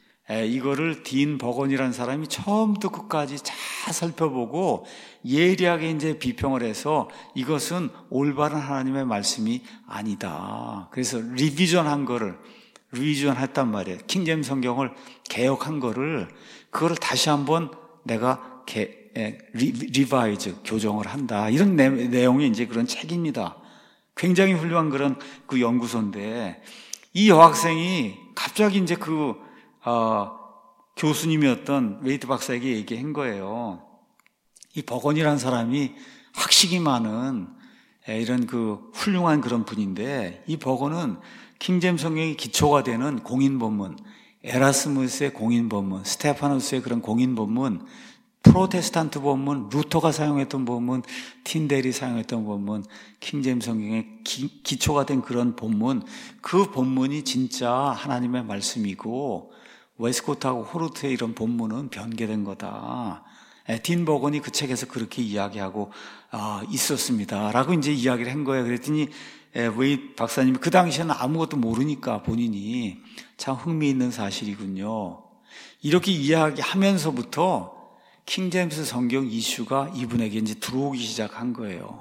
이거를 딘 버건이라는 사람이 처음부터 끝까지 잘 살펴보고 예리하게 이제 비평을 해서 이것은 올바른 하나님의 말씀이 아니다. 그래서 리비전한 거를 리비전 했단 말이에요. 킹제임스 성경을 개혁한 거를 그거를 다시 한번 내가 개, 에, 리, 리바이즈 교정을 한다. 이런 내, 내용이 이제 그런 책입니다. 굉장히 훌륭한 그런 그 연구소인데 이 여학생이 갑자기 이제 그 어, 교수님이었던 웨이트 박사에게 얘기한 거예요. 이 버건이라는 사람이 학식이 많은 에, 이런 그 훌륭한 그런 분인데 이 버건은 킹제임스 성경의 기초가 되는 공인본문, 에라스무스의 공인본문, 스테파노스의 그런 공인본문, 프로테스탄트 본문, 루터가 사용했던 본문, 틴델이 사용했던 본문, 킹제임스 성경의 기, 기초가 된 그런 본문, 그 본문이 진짜 하나님의 말씀이고 웨스코트하고 호르트의 이런 본문은 변개된 거다. 딘 버건이 그 책에서 그렇게 이야기하고 아, 있었습니다. 라고 이제 이야기를 한 거예요. 그랬더니 웨이트 박사님이 그 당시에는 아무것도 모르니까 본인이 참 흥미있는 사실이군요. 이렇게 이야기하면서부터 킹제임스 성경 이슈가 이분에게 이제 들어오기 시작한 거예요.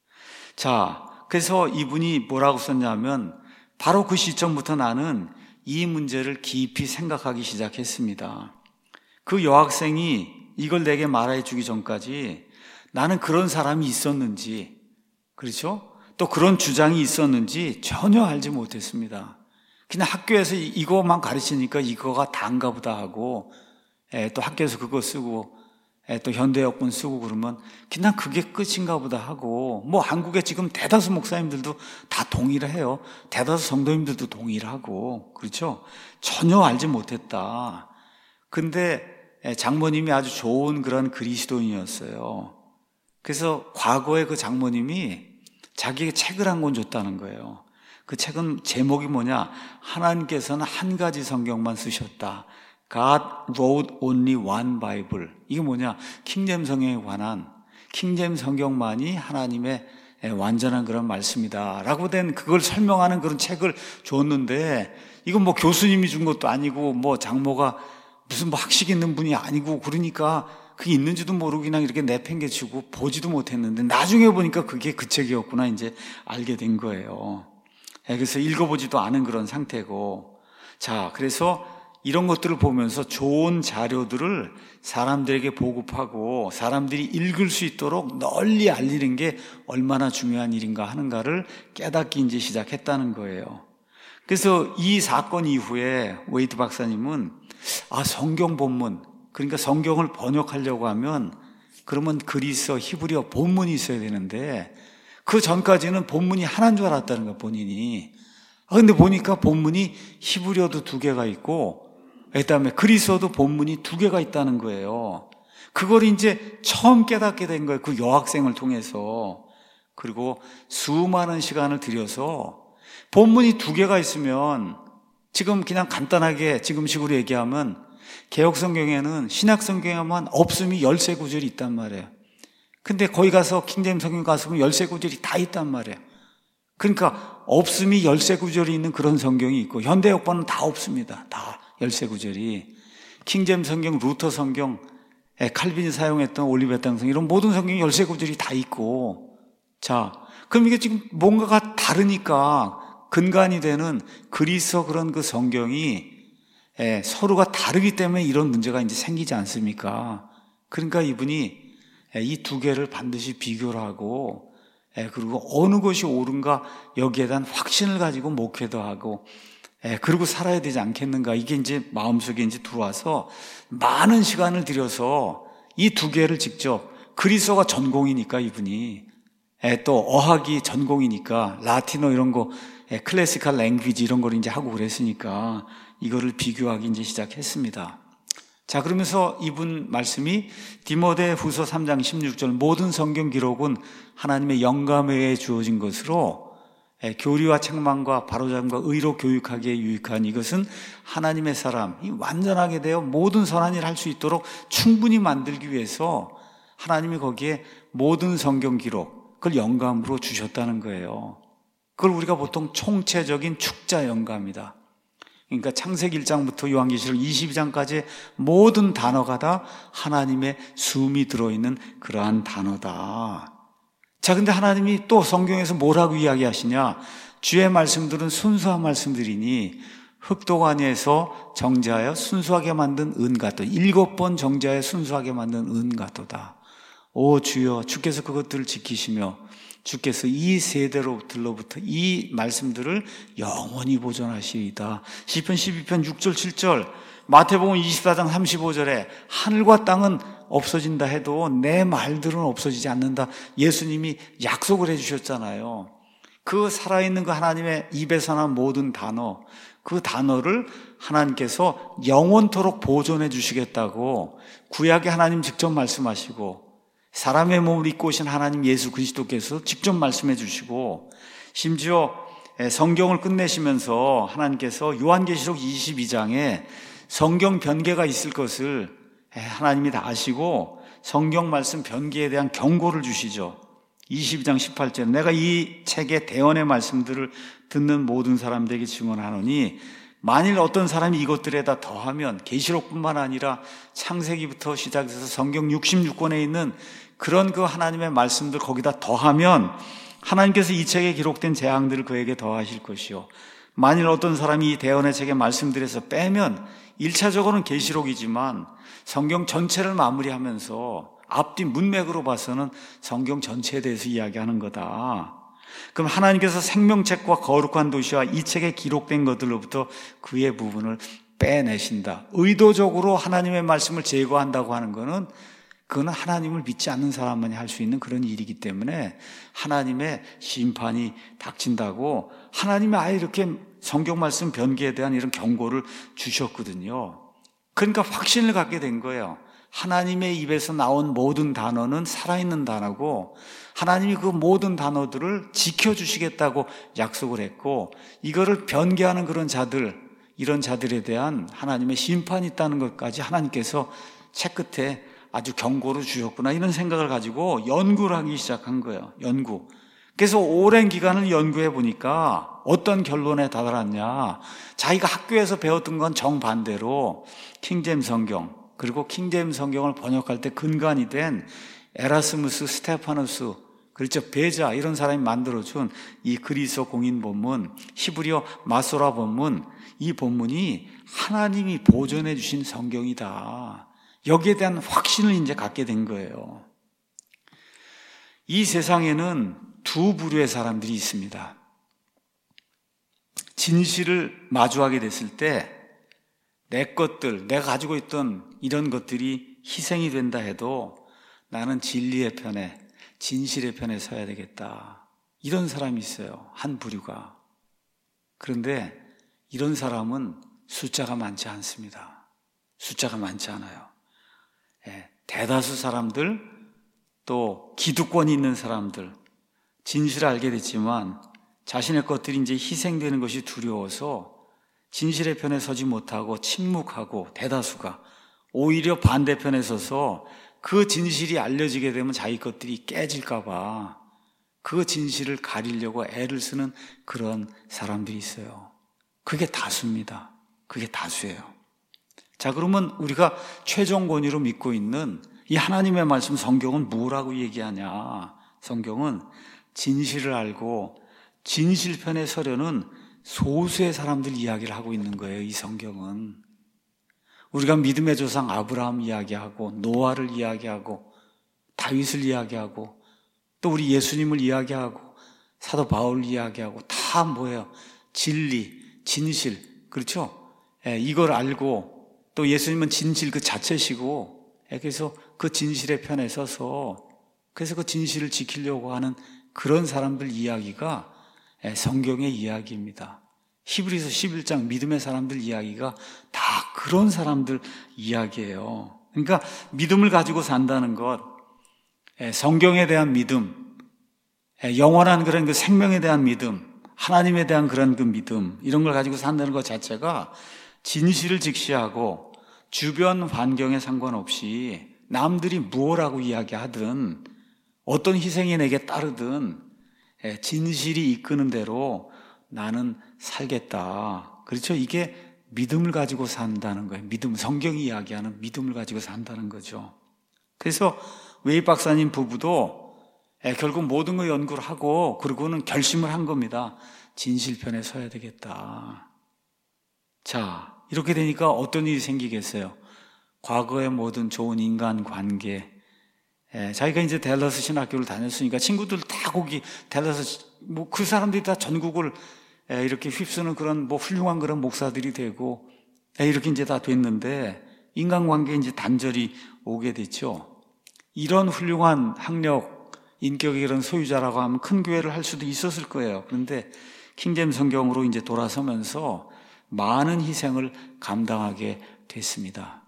자, 그래서 이분이 뭐라고 썼냐면 바로 그 시점부터 나는 이 문제를 깊이 생각하기 시작했습니다. 그 여학생이 이걸 내게 말해 주기 전까지 나는 그런 사람이 있었는지, 그렇죠? 또 그런 주장이 있었는지 전혀 알지 못했습니다. 그냥 학교에서 이거만 가르치니까 이거가 다인가 보다 하고, 에, 또 학교에서 그거 쓰고, 에, 또 현대역군 쓰고 그러면 그냥 그게 끝인가 보다 하고, 뭐 한국에 지금 대다수 목사님들도 다 동의를 해요. 대다수 성도님들도 동의를 하고, 그렇죠? 전혀 알지 못했다. 근데 장모님이 아주 좋은 그런 그리스도인이었어요. 그래서 과거에 그 장모님이 자기에게 책을 한 권 줬다는 거예요. 그 책은 제목이 뭐냐? 하나님께서는 한 가지 성경만 쓰셨다. God wrote only one Bible. 이게 뭐냐? 킹제임스 성경에 관한 킹제임스 성경만이 하나님의 완전한 그런 말씀이다 라고 된 그걸 설명하는 그런 책을 줬는데, 이건 뭐 교수님이 준 것도 아니고 뭐 장모가 무슨 뭐 학식 있는 분이 아니고 그러니까 그게 있는지도 모르고 그냥 이렇게 내팽개치고 보지도 못했는데 나중에 보니까 그게 그 책이었구나 이제 알게 된 거예요. 그래서 읽어보지도 않은 그런 상태고, 자, 그래서 이런 것들을 보면서 좋은 자료들을 사람들에게 보급하고 사람들이 읽을 수 있도록 널리 알리는 게 얼마나 중요한 일인가 하는가를 깨닫기 이제 시작했다는 거예요. 그래서 이 사건 이후에 웨이트 박사님은 아, 성경 본문, 그러니까 성경을 번역하려고 하면 그러면 그리스어, 히브리어 본문이 있어야 되는데 그 전까지는 본문이 하나인 줄 알았다는 거야, 본인이. 아, 근데 보니까 본문이 히브리어도 두 개가 있고 그다음에 그리스어도 본문이 두 개가 있다는 거예요. 그걸 이제 처음 깨닫게 된 거예요. 그 여학생을 통해서. 그리고 수많은 시간을 들여서 본문이 두 개가 있으면 지금 그냥 간단하게 지금식으로 얘기하면 개혁성경에는 신약성경에만 없음이 열세 구절이 있단 말이에요. 근데 거기 가서 킹제임스 성경 가서 보면 열세 구절이 다 있단 말이에요. 그러니까 없음이 열세 구절이 있는 그런 성경이 있고 현대역본은 다 없습니다. 다 열세 구절이. 킹제임스 성경, 루터 성경, 칼빈이 사용했던 올리베탕 성경 이런 모든 성경이 열세 구절이 다 있고 자, 그럼 이게 지금 뭔가가 다르니까 근간이 되는 그리스어 그런 그 성경이 서로가 다르기 때문에 이런 문제가 이제 생기지 않습니까? 그러니까 이분이 이 두 개를 반드시 비교를 하고 그리고 어느 것이 옳은가 여기에 대한 확신을 가지고 목회도 하고 그리고 살아야 되지 않겠는가 이게 이제 마음속에 이제 들어와서 많은 시간을 들여서 이 두 개를 직접 그리스어가 전공이니까 이분이 또 어학이 전공이니까 라틴어 이런 거 클래시컬 랭귀지 이런 걸 이제 하고 그랬으니까 이거를 비교하기 이제 시작했습니다. 자, 그러면서 이분 말씀이 디모데 후서 삼 장 십육 절 모든 성경 기록은 하나님의 영감에 의해 주어진 것으로 교리와 책망과 바로잡음과 의로 교육하기에 유익한 이것은 하나님의 사람이 완전하게 되어 모든 선한 일을 할 수 있도록 충분히 만들기 위해서 하나님이 거기에 모든 성경 기록 그걸 영감으로 주셨다는 거예요. 그걸 우리가 보통 총체적인 축자 영감이다. 그러니까 창세기 일 장부터 요한계시록 이십이 장까지 모든 단어가 다 하나님의 숨이 들어있는 그러한 단어다. 자, 근데 하나님이 또 성경에서 뭐라고 이야기하시냐? 주의 말씀들은 순수한 말씀들이니 흑도가니에서 정제하여 순수하게 만든 은가도 일곱 번 정제하여 순수하게 만든 은가도다. 오 주여, 주께서 그것들을 지키시며 주께서 이 세대로부터 이 말씀들을 영원히 보존하시리이다. 시편 십이 편 육 절 칠 절, 마태복음 이십사 장 삼십오 절에 하늘과 땅은 없어진다 해도 내 말들은 없어지지 않는다. 예수님이 약속을 해주셨잖아요. 그 살아있는 그 하나님의 입에서 난 모든 단어, 그 단어를 하나님께서 영원토록 보존해 주시겠다고 구약에 하나님 직접 말씀하시고 사람의 몸을 입고 오신 하나님 예수 그리스도께서 직접 말씀해 주시고 심지어 성경을 끝내시면서 하나님께서 요한계시록 이십이 장에 성경 변개가 있을 것을 하나님이 다 아시고 성경 말씀 변개에 대한 경고를 주시죠. 이십이 장 십팔 절 내가 이 책의 대언의 말씀들을 듣는 모든 사람들에게 증언하노니 만일 어떤 사람이 이것들에다 더하면 계시록뿐만 아니라 창세기부터 시작해서 성경 육십육 권에 있는 그런 그 하나님의 말씀들 거기다 더하면 하나님께서 이 책에 기록된 재앙들을 그에게 더하실 것이요 만일 어떤 사람이 이 대언의 책의 말씀들에서 빼면 일차적으로는 계시록이지만 성경 전체를 마무리하면서 앞뒤 문맥으로 봐서는 성경 전체에 대해서 이야기하는 거다. 그럼 하나님께서 생명책과 거룩한 도시와 이 책에 기록된 것들로부터 그의 부분을 빼내신다. 의도적으로 하나님의 말씀을 제거한다고 하는 것은 그건 하나님을 믿지 않는 사람만이 할 수 있는 그런 일이기 때문에 하나님의 심판이 닥친다고 하나님이 아예 이렇게 성경 말씀 변개에 대한 이런 경고를 주셨거든요. 그러니까 확신을 갖게 된 거예요. 하나님의 입에서 나온 모든 단어는 살아있는 단어고 하나님이 그 모든 단어들을 지켜주시겠다고 약속을 했고 이거를 변개하는 그런 자들, 이런 자들에 대한 하나님의 심판이 있다는 것까지 하나님께서 책 끝에 아주 경고를 주셨구나 이런 생각을 가지고 연구를 하기 시작한 거예요. 연구. 그래서 오랜 기간을 연구해 보니까 어떤 결론에 다다랐냐. 자기가 학교에서 배웠던 건 정반대로 킹제임스 성경 그리고 킹제임스 성경을 번역할 때 근간이 된 에라스무스, 스테파누스, 그렇죠, 베자 이런 사람이 만들어준 이 그리스어 공인 본문, 히브리어 마소라 본문, 이 본문이 하나님이 보존해 주신 성경이다. 여기에 대한 확신을 이제 갖게 된 거예요. 이 세상에는 두 부류의 사람들이 있습니다. 진실을 마주하게 됐을 때 내 것들, 내가 가지고 있던 이런 것들이 희생이 된다 해도 나는 진리의 편에, 진실의 편에 서야 되겠다. 이런 사람이 있어요. 한 부류가. 그런데 이런 사람은 숫자가 많지 않습니다. 숫자가 많지 않아요. 예, 대다수 사람들, 또 기득권이 있는 사람들, 진실을 알게 됐지만 자신의 것들이 이제 희생되는 것이 두려워서 진실의 편에 서지 못하고 침묵하고, 대다수가 오히려 반대편에 서서 그 진실이 알려지게 되면 자기 것들이 깨질까 봐 그 진실을 가리려고 애를 쓰는 그런 사람들이 있어요. 그게 다수입니다. 그게 다수예요. 자, 그러면 우리가 최종 권위로 믿고 있는 이 하나님의 말씀 성경은 뭐라고 얘기하냐? 성경은 진실을 알고 진실 편에 서려는 소수의 사람들 이야기를 하고 있는 거예요. 이 성경은. 우리가 믿음의 조상 아브라함 이야기하고, 노아를 이야기하고, 다윗을 이야기하고, 또 우리 예수님을 이야기하고, 사도 바울을 이야기하고, 다 뭐예요? 진리, 진실, 그렇죠? 예, 이걸 알고, 또 예수님은 진실 그 자체시고, 예, 그래서 그 진실의 편에 서서, 그래서 그 진실을 지키려고 하는 그런 사람들 이야기가 예, 성경의 이야기입니다. 히브리서 십일 장 믿음의 사람들 이야기가 다 그런 사람들 이야기예요. 그러니까 믿음을 가지고 산다는 것, 예, 성경에 대한 믿음, 예, 영원한 그런 그 생명에 대한 믿음, 하나님에 대한 그런 그 믿음, 이런 걸 가지고 산다는 것 자체가 진실을 직시하고 주변 환경에 상관없이 남들이 무엇라고 이야기하든 어떤 희생이 내게 따르든 진실이 이끄는 대로 나는 살겠다. 그렇죠? 이게 믿음을 가지고 산다는 거예요. 믿음, 성경이 이야기하는 믿음을 가지고 산다는 거죠. 그래서 웨이 박사님 부부도 결국 모든 걸 연구를 하고 그러고는 결심을 한 겁니다. 진실편에 서야 되겠다. 자, 이렇게 되니까 어떤 일이 생기겠어요? 과거의 모든 좋은 인간관계, 예, 자기가 이제 댈러스 신학교를 다녔으니까 친구들 다 거기 댈러스, 뭐 그 사람들이 다 전국을 예, 이렇게 휩쓰는 그런 뭐 훌륭한 그런 목사들이 되고 예, 이렇게 이제 다 됐는데 인간관계에 이제 단절이 오게 됐죠. 이런 훌륭한 학력, 인격의 이런 소유자라고 하면 큰 교회를 할 수도 있었을 거예요. 그런데 킹제임스 성경으로 이제 돌아서면서 많은 희생을 감당하게 됐습니다.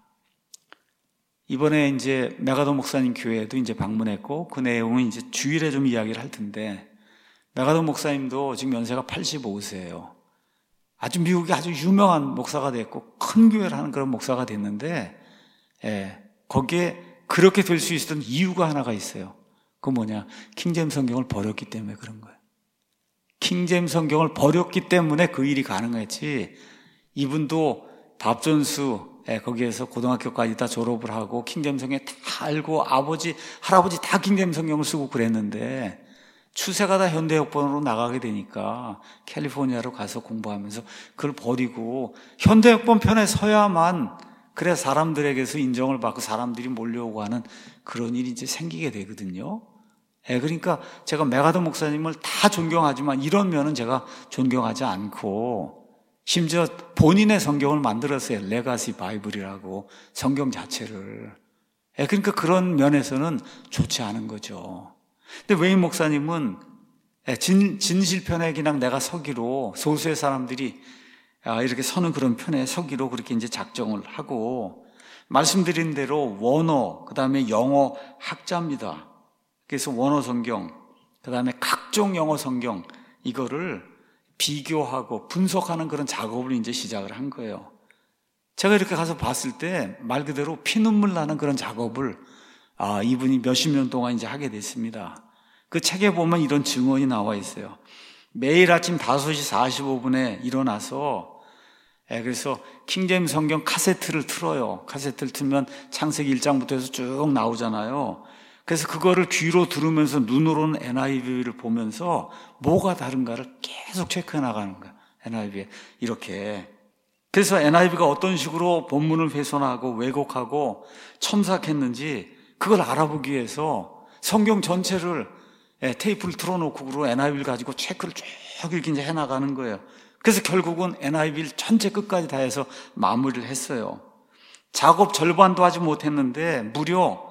이번에 이제 메가더 목사님 교회에도 이제 방문했고 그 내용은 이제 주일에 좀 이야기를 할 텐데 메가더 목사님도 지금 연세가 팔십오 세예요. 아주 미국에 아주 유명한 목사가 됐고 큰 교회를 하는 그런 목사가 됐는데 예, 거기에 그렇게 될 수 있었던 이유가 하나가 있어요. 그건 뭐냐? 킹제임스 성경을 버렸기 때문에 그런 거예요. 킹제임스 성경을 버렸기 때문에 그 일이 가능했지. 이분도 밥존수 예, 거기에서 고등학교까지 다 졸업을 하고 킹제임스 성경 다 알고 아버지, 할아버지 다 킹제임스 성경을 쓰고 그랬는데 추세가 다 현대역본으로 나가게 되니까 캘리포니아로 가서 공부하면서 그걸 버리고 현대역본 편에 서야만 그래 사람들에게서 인정을 받고 사람들이 몰려오고 하는 그런 일이 이제 생기게 되거든요. 예, 그러니까 제가 메가더 목사님을 다 존경하지만 이런 면은 제가 존경하지 않고 심지어 본인의 성경을 만들었어요. 레가시 바이블이라고 성경 자체를. 예, 그러니까 그런 면에서는 좋지 않은 거죠. 근데 웨인 목사님은 진, 진실편에 그냥 내가 서기로 소수의 사람들이 이렇게 서는 그런 편에 서기로 그렇게 이제 작정을 하고 말씀드린 대로 원어, 그 다음에 영어 학자입니다. 그래서 원어 성경, 그 다음에 각종 영어 성경 이거를 비교하고 분석하는 그런 작업을 이제 시작을 한 거예요. 제가 이렇게 가서 봤을 때 말 그대로 피눈물 나는 그런 작업을 아, 이분이 몇십 년 동안 이제 하게 됐습니다. 그 책에 보면 이런 증언이 나와 있어요. 매일 아침 다섯 시 사십오 분에 일어나서 예, 그래서 킹제임스 성경 카세트를 틀어요. 카세트를 틀면 창세기 일 장부터 해서 쭉 나오잖아요. 그래서 그거를 귀로 들으면서 눈으로는 엔아이브이를 보면서 뭐가 다른가를 계속 체크해 나가는 거야. 엔아이브이에 이렇게. 그래서 엔아이브이가 어떤 식으로 본문을 훼손하고 왜곡하고 첨삭했는지 그걸 알아보기 위해서 성경 전체를 예, 테이프를 틀어놓고 그리고 엔아이브이를 가지고 체크를 쭉 이렇게 이제 해나가는 거예요. 그래서 결국은 엔아이비를 전체 끝까지 다 해서 마무리를 했어요. 작업 절반도 하지 못했는데 무려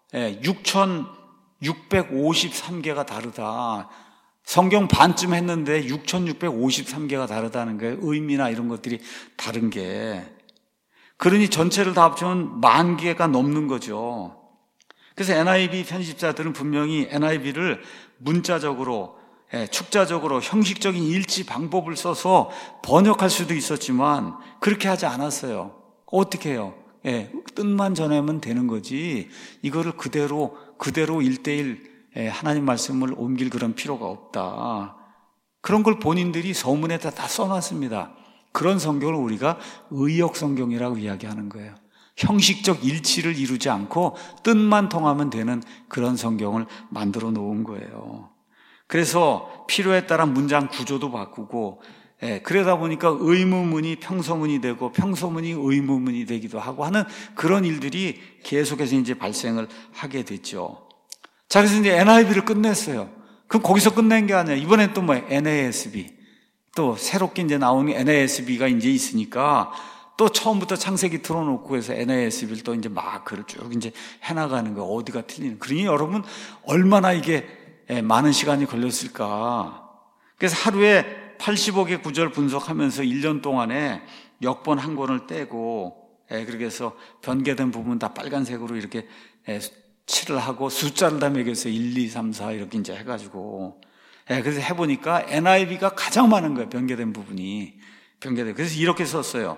육천육백오십삼 개가 다르다. 성경 반쯤 했는데 육천육백오십삼 개가 다르다는 거예요. 의미나 이런 것들이 다른 게. 그러니 전체를 다 합치면 만 개가 넘는 거죠. 그래서 엔아이비 편집자들은 분명히 엔아이비를 문자적으로, 축자적으로 형식적인 일치 방법을 써서 번역할 수도 있었지만 그렇게 하지 않았어요. 어떻게 해요? 예, 뜻만 전하면 되는 거지 이거를 그대로 그대로 일대일 하나님 말씀을 옮길 그런 필요가 없다. 그런 걸 본인들이 서문에다 다 써놨습니다. 그런 성경을 우리가 의역 성경이라고 이야기하는 거예요. 형식적 일치를 이루지 않고 뜻만 통하면 되는 그런 성경을 만들어 놓은 거예요. 그래서 필요에 따라 문장 구조도 바꾸고, 예, 그러다 보니까 의무문이 평서문이 되고 평서문이 의무문이 되기도 하고 하는 그런 일들이 계속해서 이제 발생을 하게 됐죠. 자, 그래서 이제 엔아이비를 끝냈어요. 그럼 거기서 끝낸 게 아니라 이번엔 또 뭐 엔에이에스비, 또 새롭게 이제 나오는 엔에이에스비가 이제 있으니까 또 처음부터 창세기 틀어놓고 해서 엔에이에스비를 또 이제 마크를 쭉 이제 해나가는 거, 어디가 틀리는. 그러니 여러분 얼마나 이게 많은 시간이 걸렸을까. 그래서 하루에 팔십오 개 구절 분석하면서 일 년 동안에 역번 한 권을 떼고, 그렇게 해서 변개된 부분 다 빨간색으로 이렇게 칠을 하고 숫자를 다 매겼어요. 일, 이, 삼, 사 이렇게 이제 해가지고. 그래서 해보니까 엔아이비가 가장 많은 거예요. 변개된 부분이. 변개된. 그래서 이렇게 썼어요.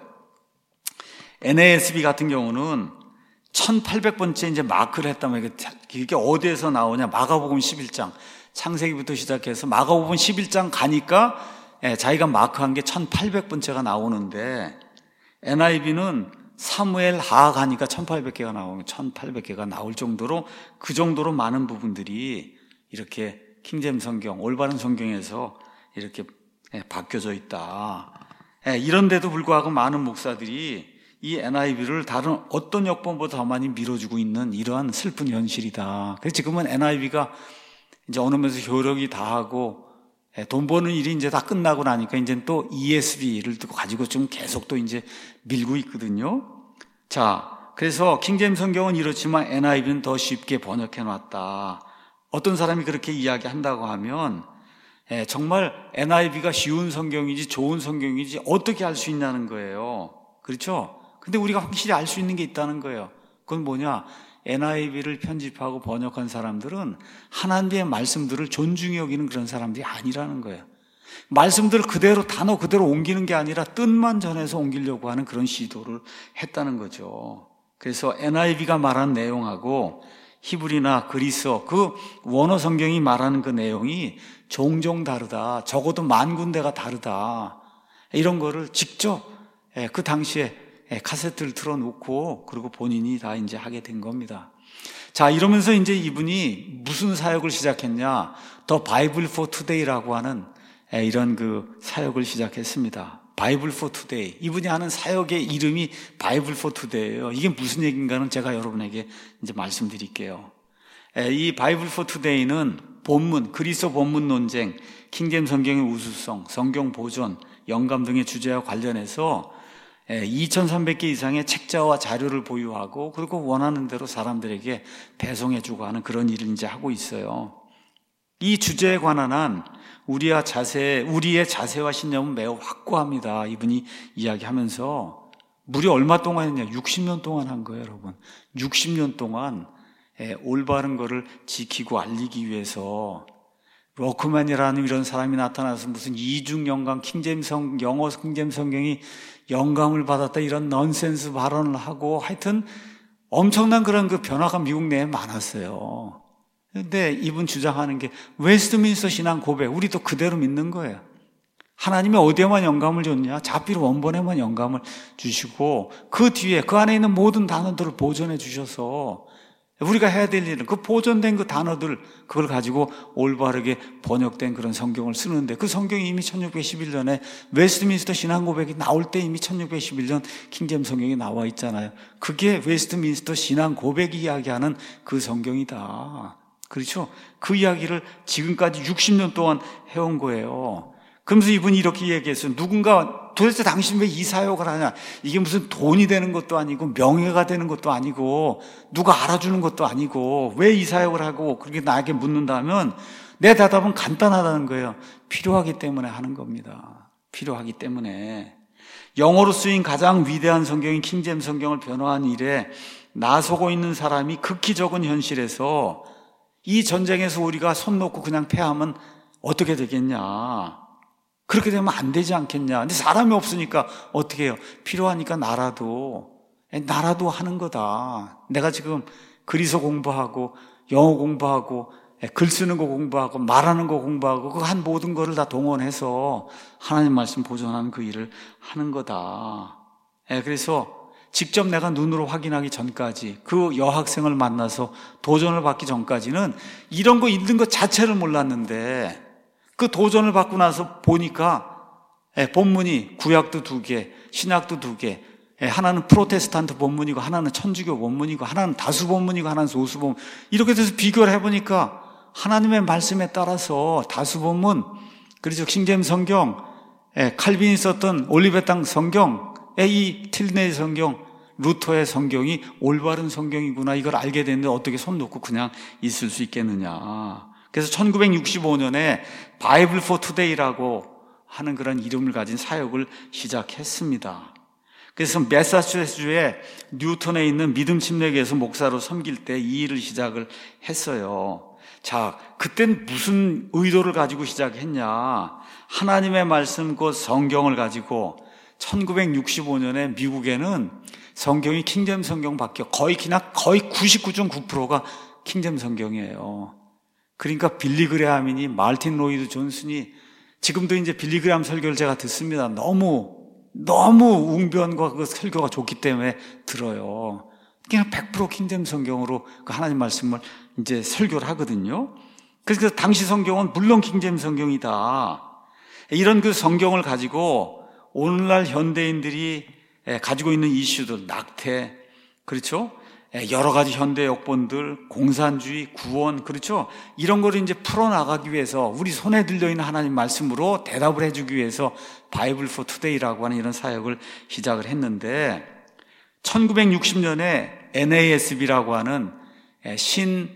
엔에이에스비 같은 경우는 천팔백 번째 이제 마크를 했다면 이게 어디에서 나오냐? 마가복음 십일 장. 창세기부터 시작해서 마가복음 십일 장 가니까 예, 자기가 마크한 게 천팔백 번째가 나오는데 엔아이비는 사무엘 하 가니까 천팔백 개가 나오면 천팔백 개가 나올 정도로 그 정도로 많은 부분들이 이렇게 킹제임 성경, 올바른 성경에서 이렇게 예, 바뀌어져 있다. 예, 이런데도 불구하고 많은 목사들이 이 엔아이비를 다른 어떤 역본보다 더 많이 밀어주고 있는 이러한 슬픈 현실이다. 그래서 지금은 엔아이비가 이제 어느 면에서 효력이 다하고 돈 버는 일이 이제 다 끝나고 나니까 이제 또 이에스비를 가지고 좀 계속 또 이제 밀고 있거든요. 자, 그래서 킹제임 성경은 이렇지만 엔아이비는 더 쉽게 번역해 놨다. 어떤 사람이 그렇게 이야기한다고 하면 정말 엔아이비가 쉬운 성경이지 좋은 성경이지 어떻게 알 수 있냐는 거예요. 그렇죠? 근데 우리가 확실히 알 수 있는 게 있다는 거예요. 그건 뭐냐? 엔아이비를 편집하고 번역한 사람들은 하나님의 말씀들을 존중히 여기는 그런 사람들이 아니라는 거예요. 말씀들을 그대로 단어 그대로 옮기는 게 아니라 뜻만 전해서 옮기려고 하는 그런 시도를 했다는 거죠. 그래서 엔아이비가 말한 내용하고 히브리나 그리스어 그 원어 성경이 말하는 그 내용이 종종 다르다. 적어도 만 군데가 다르다. 이런 거를 직접 그 당시에 카세트를 틀어놓고 그리고 본인이 다 이제 하게 된 겁니다. 자, 이러면서 이제 이분이 무슨 사역을 시작했냐? 더 바이블 포 투데이라고 하는 이런 그 사역을 시작했습니다. 바이블 포 투데이. 이분이 하는 사역의 이름이 바이블 포 투데이예요. 이게 무슨 얘기인가는 제가 여러분에게 이제 말씀드릴게요. 이 바이블 포 투데이는 본문, 그리스도 본문 논쟁, 킹제임 성경의 우수성, 성경 보존, 영감 등의 주제와 관련해서 이천삼백 개 이상의 책자와 자료를 보유하고 그리고 원하는 대로 사람들에게 배송해주고 하는 그런 일을 이제 하고 있어요. 이 주제에 관한 한 우리의 자세, 우리의 자세와 신념은 매우 확고합니다. 이분이 이야기하면서 무려 얼마 동안 했냐? 육십 년 동안 한 거예요, 여러분. 육십 년 동안 올바른 거를 지키고 알리기 위해서 워크맨이라는 이런 사람이 나타나서 무슨 이중 영감, 킹제임 성, 영어 킹제임 성경이 영감을 받았다 이런 넌센스 발언을 하고 하여튼 엄청난 그런 그 변화가 미국 내에 많았어요. 근데 이분 주장하는 게 웨스트민스터 신앙 고백, 우리도 그대로 믿는 거예요. 하나님이 어디에만 영감을 줬냐? 자필 원본에만 영감을 주시고 그 뒤에 그 안에 있는 모든 단어들을 보존해 주셔서 우리가 해야 될 일은 그 보존된 그 단어들 그걸 가지고 올바르게 번역된 그런 성경을 쓰는데 그 성경이 이미 천육백십일 년에 웨스트민스터 신앙 고백이 나올 때 이미 천육백십일 년 킹제임 성경이 나와 있잖아요. 그게 웨스트민스터 신앙 고백이 이야기하는 그 성경이다. 그렇죠? 그 이야기를 지금까지 육십 년 동안 해온 거예요. 그러면서 이분이 이렇게 얘기했어요. 누군가 도대체 당신 왜 이 사역을 하냐? 이게 무슨 돈이 되는 것도 아니고 명예가 되는 것도 아니고 누가 알아주는 것도 아니고 왜 이 사역을 하고 그렇게 나에게 묻는다면 내 대답은 간단하다는 거예요. 필요하기 때문에 하는 겁니다. 필요하기 때문에. 영어로 쓰인 가장 위대한 성경인 킹제임스 성경을 변호한 일에 나서고 있는 사람이 극히 적은 현실에서 이 전쟁에서 우리가 손 놓고 그냥 패하면 어떻게 되겠냐? 그렇게 되면 안 되지 않겠냐? 근데 사람이 없으니까 어떻게 해요? 필요하니까 나라도 나라도 하는 거다. 내가 지금 그리스 공부하고 영어 공부하고 글 쓰는 거 공부하고 말하는 거 공부하고 그 한 모든 거를 다 동원해서 하나님 말씀 보존하는 그 일을 하는 거다. 그래서 직접 내가 눈으로 확인하기 전까지 그 여학생을 만나서 도전을 받기 전까지는 이런 거 읽는 것 자체를 몰랐는데 그 도전을 받고 나서 보니까 본문이 구약도 두 개, 신약도 두 개, 하나는 프로테스탄트 본문이고 하나는 천주교 본문이고 하나는 다수 본문이고 하나는 소수 본문, 이렇게 돼서 비교를 해보니까 하나님의 말씀에 따라서 다수 본문, 그렇죠, 킹제임스 성경, 칼빈이 썼던 올리베 땅 성경, 이 틸네의 성경, 루터의 성경이 올바른 성경이구나, 이걸 알게 됐는데 어떻게 손 놓고 그냥 있을 수 있겠느냐. 그래서 천구백육십오 년에 바이블 포 투데이라고 하는 그런 이름을 가진 사역을 시작했습니다. 그래서 매사추세츠주의 뉴턴에 있는 믿음 침례교에서 목사로 섬길 때 이 일을 시작을 했어요. 자, 그땐 무슨 의도를 가지고 시작했냐? 하나님의 말씀 곧 성경을 가지고 천구백육십오 년에 미국에는 성경이 킹제임스 성경밖에 거의 그냥 거의 구십구 점 구 퍼센트가 킹제임스 성경이에요. 그러니까 빌리 그레함이니 마르틴 로이드 존슨이, 지금도 이제 빌리 그레함 설교를 제가 듣습니다. 너무 너무 웅변과 그 설교가 좋기 때문에 들어요. 그냥 백 퍼센트 킹제임스 성경으로 그 하나님 말씀을 이제 설교를 하거든요. 그래서 당시 성경은 물론 킹제임스 성경이다. 이런 그 성경을 가지고 오늘날 현대인들이 가지고 있는 이슈들, 낙태, 그렇죠? 여러 가지 현대 역본들, 공산주의, 구원, 그렇죠? 이런 거를 이제 풀어나가기 위해서 우리 손에 들려있는 하나님 말씀으로 대답을 해주기 위해서 바이블 포 투데이라고 하는 이런 사역을 시작을 했는데, 천구백육십 년에 엔 에이 에스 비라고 하는 신,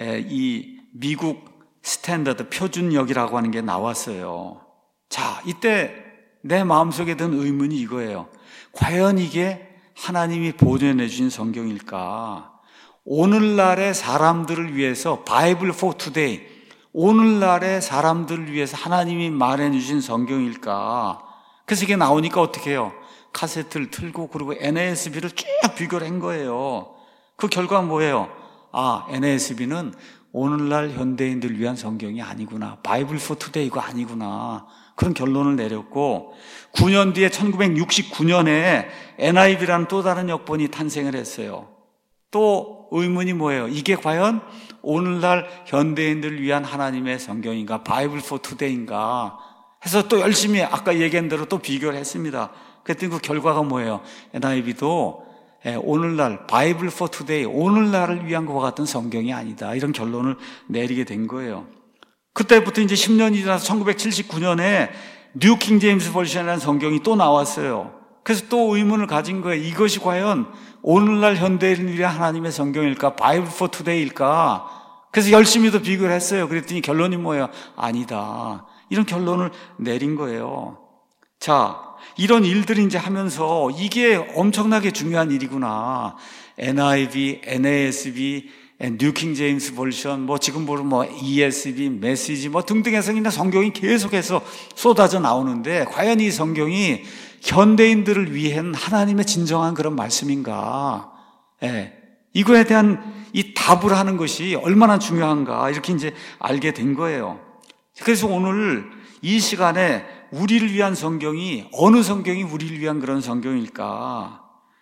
이 미국 스탠더드 표준역이라고 하는 게 나왔어요. 자, 이때 내 마음속에 든 의문이 이거예요. 과연 이게 하나님이 보존해 주신 성경일까? 오늘날의 사람들을 위해서 바이블 포 투데이, 오늘날의 사람들을 위해서 하나님이 말해 주신 성경일까? 그래서 이게 나오니까 어떻게 해요? 카세트를 틀고 그리고 엔 에이 에스 비를 쭉 비교를 한 거예요. 그 결과가 뭐예요? 아, 엔 에이 에스 비는 오늘날 현대인들을 위한 성경이 아니구나, 바이블 포 투데이가 아니구나, 그런 결론을 내렸고, 구 년 뒤에 천구백육십구 년에 엔 아이 비라는 또 다른 역본이 탄생을 했어요. 또 의문이 뭐예요? 이게 과연 오늘날 현대인들을 위한 하나님의 성경인가, 바이블 포 투데이인가 해서 또 열심히 아까 얘기한 대로 또 비교를 했습니다. 그랬더니 그 결과가 뭐예요? 엔 아이 비도 오늘날 바이블 포 투데이, 오늘날을 위한 것과 같은 성경이 아니다, 이런 결론을 내리게 된 거예요. 그때부터 이제 십 년이 지나서 천구백칠십구 년에 뉴 킹 제임스 버전이라는 성경이 또 나왔어요. 그래서 또 의문을 가진 거예요. 이것이 과연 오늘날 현대인을 위한 하나님의 성경일까, 바이블 포 투데이일까? 그래서 열심히 더 비교를 했어요. 그랬더니 결론이 뭐예요? 아니다, 이런 결론을 내린 거예요. 자, 이런 일들이 이제 하면서 이게 엄청나게 중요한 일이구나. 엔 아이 비, 엔 에이 에스 비, 뉴 킹 제임스 버전, 뭐 지금 보면 뭐 이 에스 비, 메시지 뭐 등등해서 그냥 성경이 계속해서 쏟아져 나오는데, 과연 이 성경이 현대인들을 위한 하나님의 진정한 그런 말씀인가? 예. 이거에 대한 이 답을 하는 것이 얼마나 중요한가, 이렇게 이제 알게 된 거예요. 그래서 오늘 이 시간에 우리를 위한 성경이, 어느 성경이 우리를 위한 그런 성경일까?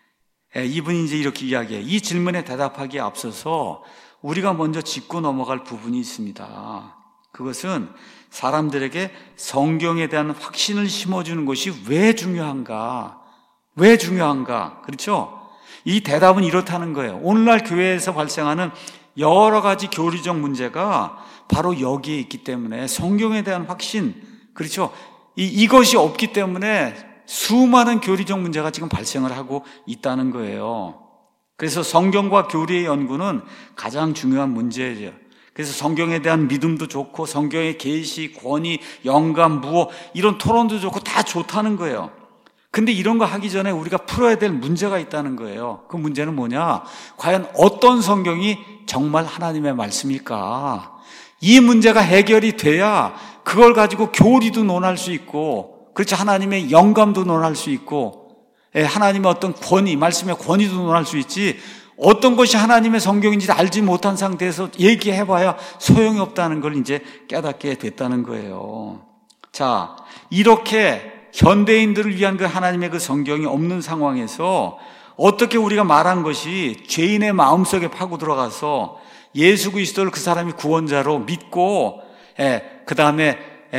이분이 이제 이렇게 이야기해요. 이 질문에 대답하기에 앞서서 우리가 먼저 짚고 넘어갈 부분이 있습니다. 그것은 사람들에게 성경에 대한 확신을 심어주는 것이 왜 중요한가? 왜 중요한가? 그렇죠? 이 대답은 이렇다는 거예요. 오늘날 교회에서 발생하는 여러 가지 교리적 문제가 바로 여기에 있기 때문에 성경에 대한 확신, 그렇죠? 이, 이것이 없기 때문에 수많은 교리적 문제가 지금 발생을 하고 있다는 거예요. 그래서 성경과 교리의 연구는 가장 중요한 문제예요. 그래서 성경에 대한 믿음도 좋고 성경의 계시, 권위, 영감, 무엇 이런 토론도 좋고 다 좋다는 거예요. 근데 이런 거 하기 전에 우리가 풀어야 될 문제가 있다는 거예요. 그 문제는 뭐냐? 과연 어떤 성경이 정말 하나님의 말씀일까? 이 문제가 해결이 돼야 그걸 가지고 교리도 논할 수 있고, 그렇죠, 하나님의 영감도 논할 수 있고, 하나님의 어떤 권위, 말씀의 권위도 논할 수 있지, 어떤 것이 하나님의 성경인지 알지 못한 상태에서 얘기해봐야 소용이 없다는 걸 이제 깨닫게 됐다는 거예요. 자, 이렇게 현대인들을 위한 그 하나님의 그 성경이 없는 상황에서 어떻게 우리가 말한 것이 죄인의 마음속에 파고 들어가서 예수 그리스도를 그 사람이 구원자로 믿고 그 다음에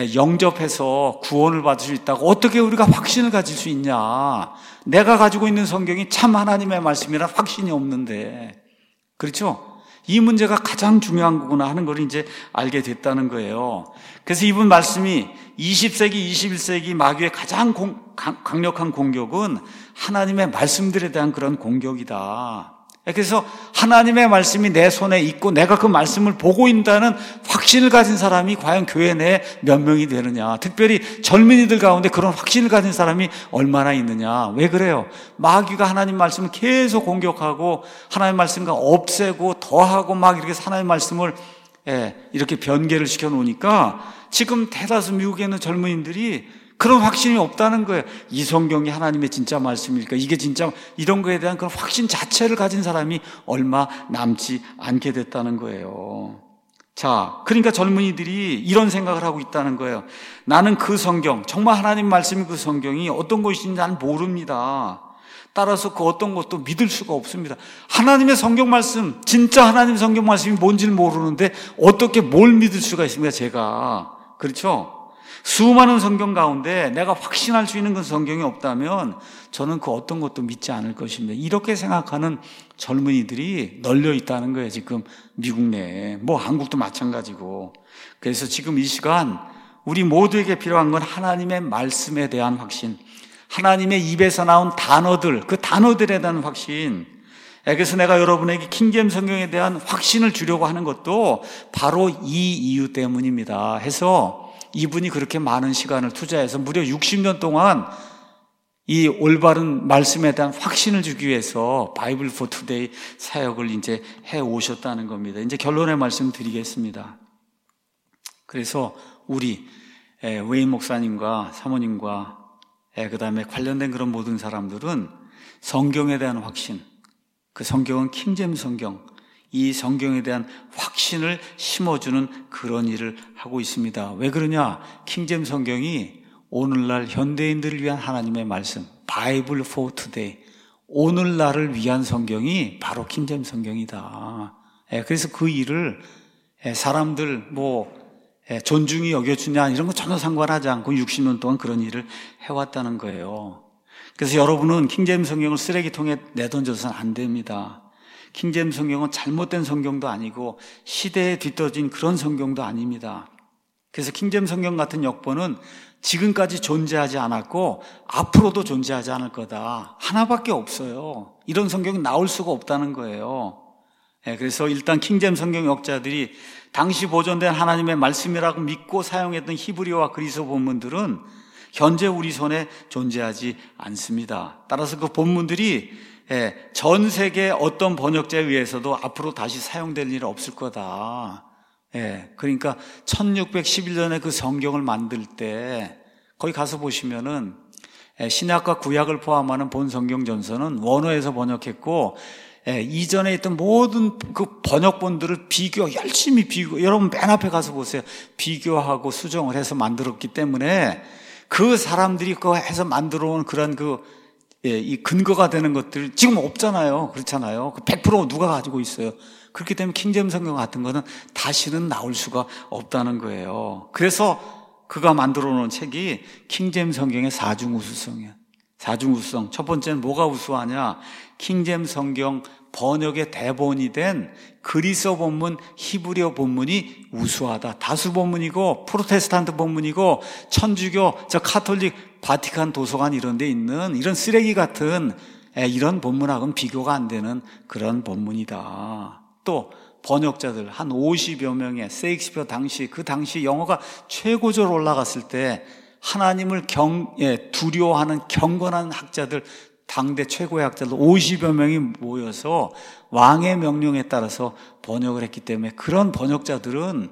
영접해서 구원을 받을 수 있다고 어떻게 우리가 확신을 가질 수 있냐? 내가 가지고 있는 성경이 참 하나님의 말씀이라 확신이 없는데, 그렇죠? 이 문제가 가장 중요한 거구나 하는 걸 이제 알게 됐다는 거예요. 그래서 이분 말씀이 이십 세기, 이십일 세기 마귀의 가장 공, 강력한 공격은 하나님의 말씀들에 대한 그런 공격이다. 그래서 하나님의 말씀이 내 손에 있고 내가 그 말씀을 보고 있다는 확신을 가진 사람이 과연 교회 내에 몇 명이 되느냐. 특별히 젊은이들 가운데 그런 확신을 가진 사람이 얼마나 있느냐. 왜 그래요? 마귀가 하나님 말씀을 계속 공격하고 하나님 말씀과 없애고 더하고 막 이렇게 하나님 말씀을 예, 이렇게 변개를 시켜 놓으니까 지금 대다수 미국에 있는 젊은이들이 그런 확신이 없다는 거예요. 이 성경이 하나님의 진짜 말씀일까? 이게 진짜, 이런 거에 대한 그런 확신 자체를 가진 사람이 얼마 남지 않게 됐다는 거예요. 자, 그러니까 젊은이들이 이런 생각을 하고 있다는 거예요. 나는 그 성경, 정말 하나님 말씀이 그 성경이 어떤 것인지 나는 모릅니다. 따라서 그 어떤 것도 믿을 수가 없습니다. 하나님의 성경 말씀, 진짜 하나님 성경 말씀이 뭔지를 모르는데 어떻게 뭘 믿을 수가 있습니까, 제가. 그렇죠? 수많은 성경 가운데 내가 확신할 수 있는 그 성경이 없다면 저는 그 어떤 것도 믿지 않을 것입니다. 이렇게 생각하는 젊은이들이 널려 있다는 거예요, 지금 미국 내에. 뭐 한국도 마찬가지고. 그래서 지금 이 시간 우리 모두에게 필요한 건 하나님의 말씀에 대한 확신, 하나님의 입에서 나온 단어들, 그 단어들에 대한 확신. 그래서 내가 여러분에게 킹제임 성경에 대한 확신을 주려고 하는 것도 바로 이 이유 때문입니다. 해서 이분이 그렇게 많은 시간을 투자해서 무려 육십 년 동안 이 올바른 말씀에 대한 확신을 주기 위해서 바이블 포 투데이 사역을 이제 해 오셨다는 겁니다. 이제 결론의 말씀 드리겠습니다. 그래서 우리 웨인 목사님과 사모님과 그 다음에 관련된 그런 모든 사람들은 성경에 대한 확신, 그 성경은 킹제임 성경, 이 성경에 대한 확신을 심어주는 그런 일을 하고 있습니다. 왜 그러냐? 킹제임 성경이 오늘날 현대인들을 위한 하나님의 말씀, 바이블 포 투데이, 오늘날을 위한 성경이 바로 킹제임 성경이다. 그래서 그 일을 사람들 뭐 존중이 여겨주냐 이런 거 전혀 상관하지 않고 육십 년 동안 그런 일을 해왔다는 거예요. 그래서 여러분은 킹제임 성경을 쓰레기통에 내던져서는 안 됩니다. 킹제임 성경은 잘못된 성경도 아니고 시대에 뒤떨어진 그런 성경도 아닙니다. 그래서 킹제임 성경 같은 역본은 지금까지 존재하지 않았고 앞으로도 존재하지 않을 거다. 하나밖에 없어요. 이런 성경이 나올 수가 없다는 거예요. 그래서 일단 킹제임 성경 역자들이 당시 보존된 하나님의 말씀이라고 믿고 사용했던 히브리어와 그리스어 본문들은 현재 우리 손에 존재하지 않습니다. 따라서 그 본문들이 예, 전 세계 어떤 번역자에 의해서도 앞으로 다시 사용될 일은 없을 거다. 예, 그러니까 천육백십일 년에 그 성경을 만들 때 거기 가서 보시면은 예, 신약과 구약을 포함하는 본 성경 전서는 원어에서 번역했고 예, 이전에 있던 모든 그 번역본들을 비교 열심히 비교, 여러분 맨 앞에 가서 보세요. 비교하고 수정을 해서 만들었기 때문에 그 사람들이 그거 해서 만들어 온 그런 그 예, 이 근거가 되는 것들 지금 없잖아요. 그렇잖아요. 그 백 퍼센트 누가 가지고 있어요. 그렇기 때문에 킹제임 성경 같은 거는 다시는 나올 수가 없다는 거예요. 그래서 그가 만들어 놓은 책이 킹제임 성경의 사중우수성이에요. 사중우수성. 첫 번째는 뭐가 우수하냐? 킹제임 성경 번역의 대본이 된 그리스어 본문, 히브리어 본문이 우수하다. 다수 본문이고 프로테스탄트 본문이고 천주교, 저 카톨릭 바티칸 도서관 이런 데 있는 이런 쓰레기 같은 이런 본문하고는 비교가 안 되는 그런 본문이다. 또 번역자들 한 오십여 명의 세익스피어 당시, 그 당시 영어가 최고조로 올라갔을 때 하나님을 경, 예, 두려워하는 경건한 학자들, 당대 최고의 학자들 오십여 명이 모여서 왕의 명령에 따라서 번역을 했기 때문에 그런 번역자들은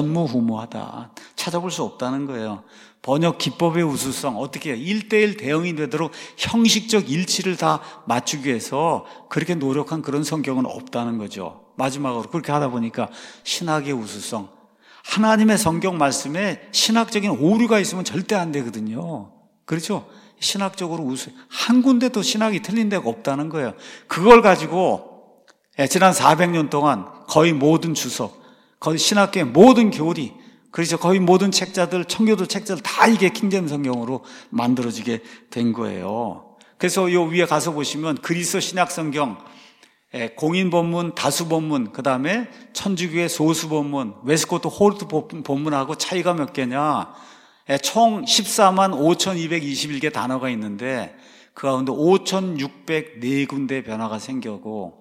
전무후무하다. 찾아볼 수 없다는 거예요. 번역 기법의 우수성, 어떻게 해요? 일대일 대응이 되도록 형식적 일치를 다 맞추기 위해서 그렇게 노력한 그런 성경은 없다는 거죠. 마지막으로 그렇게 하다 보니까 신학의 우수성, 하나님의 성경 말씀에 신학적인 오류가 있으면 절대 안 되거든요. 그렇죠? 신학적으로 우수, 한 군데도 신학이 틀린 데가 없다는 거예요. 그걸 가지고 지난 사백 년 동안 거의 모든 주석, 거의 신학계의 모든 교리, 그래서 거의 모든 책자들, 청교도 책자들 다 이게 킹제임 성경으로 만들어지게 된 거예요. 그래서 요 위에 가서 보시면 그리스어 신약 성경, 공인 본문, 다수 본문, 그 다음에 천주교의 소수 본문, 웨스코트 홀트 본문하고 차이가 몇 개냐? 총 십사만 오천이백이십일 개 단어가 있는데 그 가운데 오천육백사 군데 변화가 생기고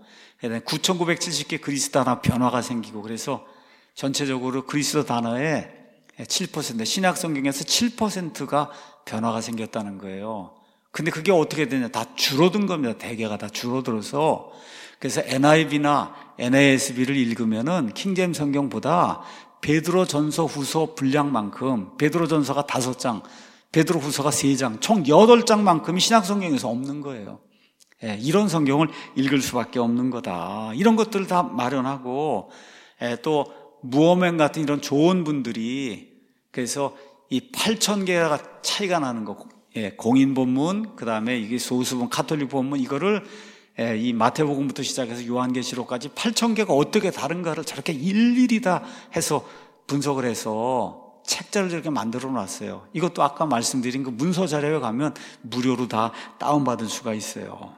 구천구백칠십 개 그리스 단어 변화가 생기고, 그래서 전체적으로 그리스어 단어의 칠 퍼센트, 신약 성경에서 칠 퍼센트가 변화가 생겼다는 거예요. 근데 그게 어떻게 되냐? 다 줄어든 겁니다. 대개가 다 줄어들어서. 그래서 엔아이브이나 엔에이에스비를 읽으면은 킹제임 성경보다 베드로 전서 후서 분량만큼, 베드로 전서가 다섯 장, 베드로 후서가 세 장, 총 여덟 장만큼이 신약 성경에서 없는 거예요. 예, 이런 성경을 읽을 수밖에 없는 거다. 이런 것들을 다 마련하고, 예, 또 무어맨 같은 이런 좋은 분들이, 그래서 이 팔천 개가 차이가 나는 거, 예, 공인 본문, 그 다음에 이게 소수본, 카톨릭 본문, 이거를 예, 이 마태복음부터 시작해서 요한계시록까지 팔천 개가 어떻게 다른가를 저렇게 일일이 다 해서 분석을 해서 책자를 저렇게 만들어 놨어요. 이것도 아까 말씀드린 그 문서 자료에 가면 무료로 다 다운받을 수가 있어요.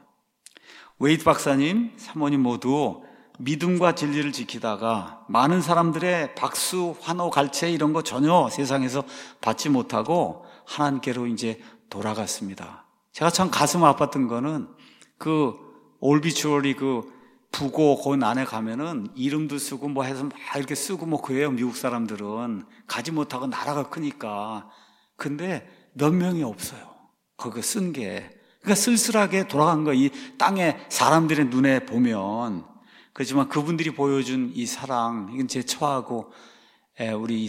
웨이트 박사님, 사모님 모두 믿음과 진리를 지키다가 많은 사람들의 박수, 환호, 갈채 이런 거 전혀 세상에서 받지 못하고 하나님께로 이제 돌아갔습니다. 제가 참 가슴 아팠던 거는 그 올비추어리 그 부고 그 안에 가면은 이름도 쓰고 뭐 해서 막 이렇게 쓰고 뭐 그래요. 미국 사람들은 가지 못하고 나라가 크니까. 근데 몇 명이 없어요. 그거 쓴 게. 그러니까 쓸쓸하게 돌아간 거, 이 땅에 사람들의 눈에 보면. 그렇지만 그분들이 보여준 이 사랑, 이건 제 처하고 에, 우리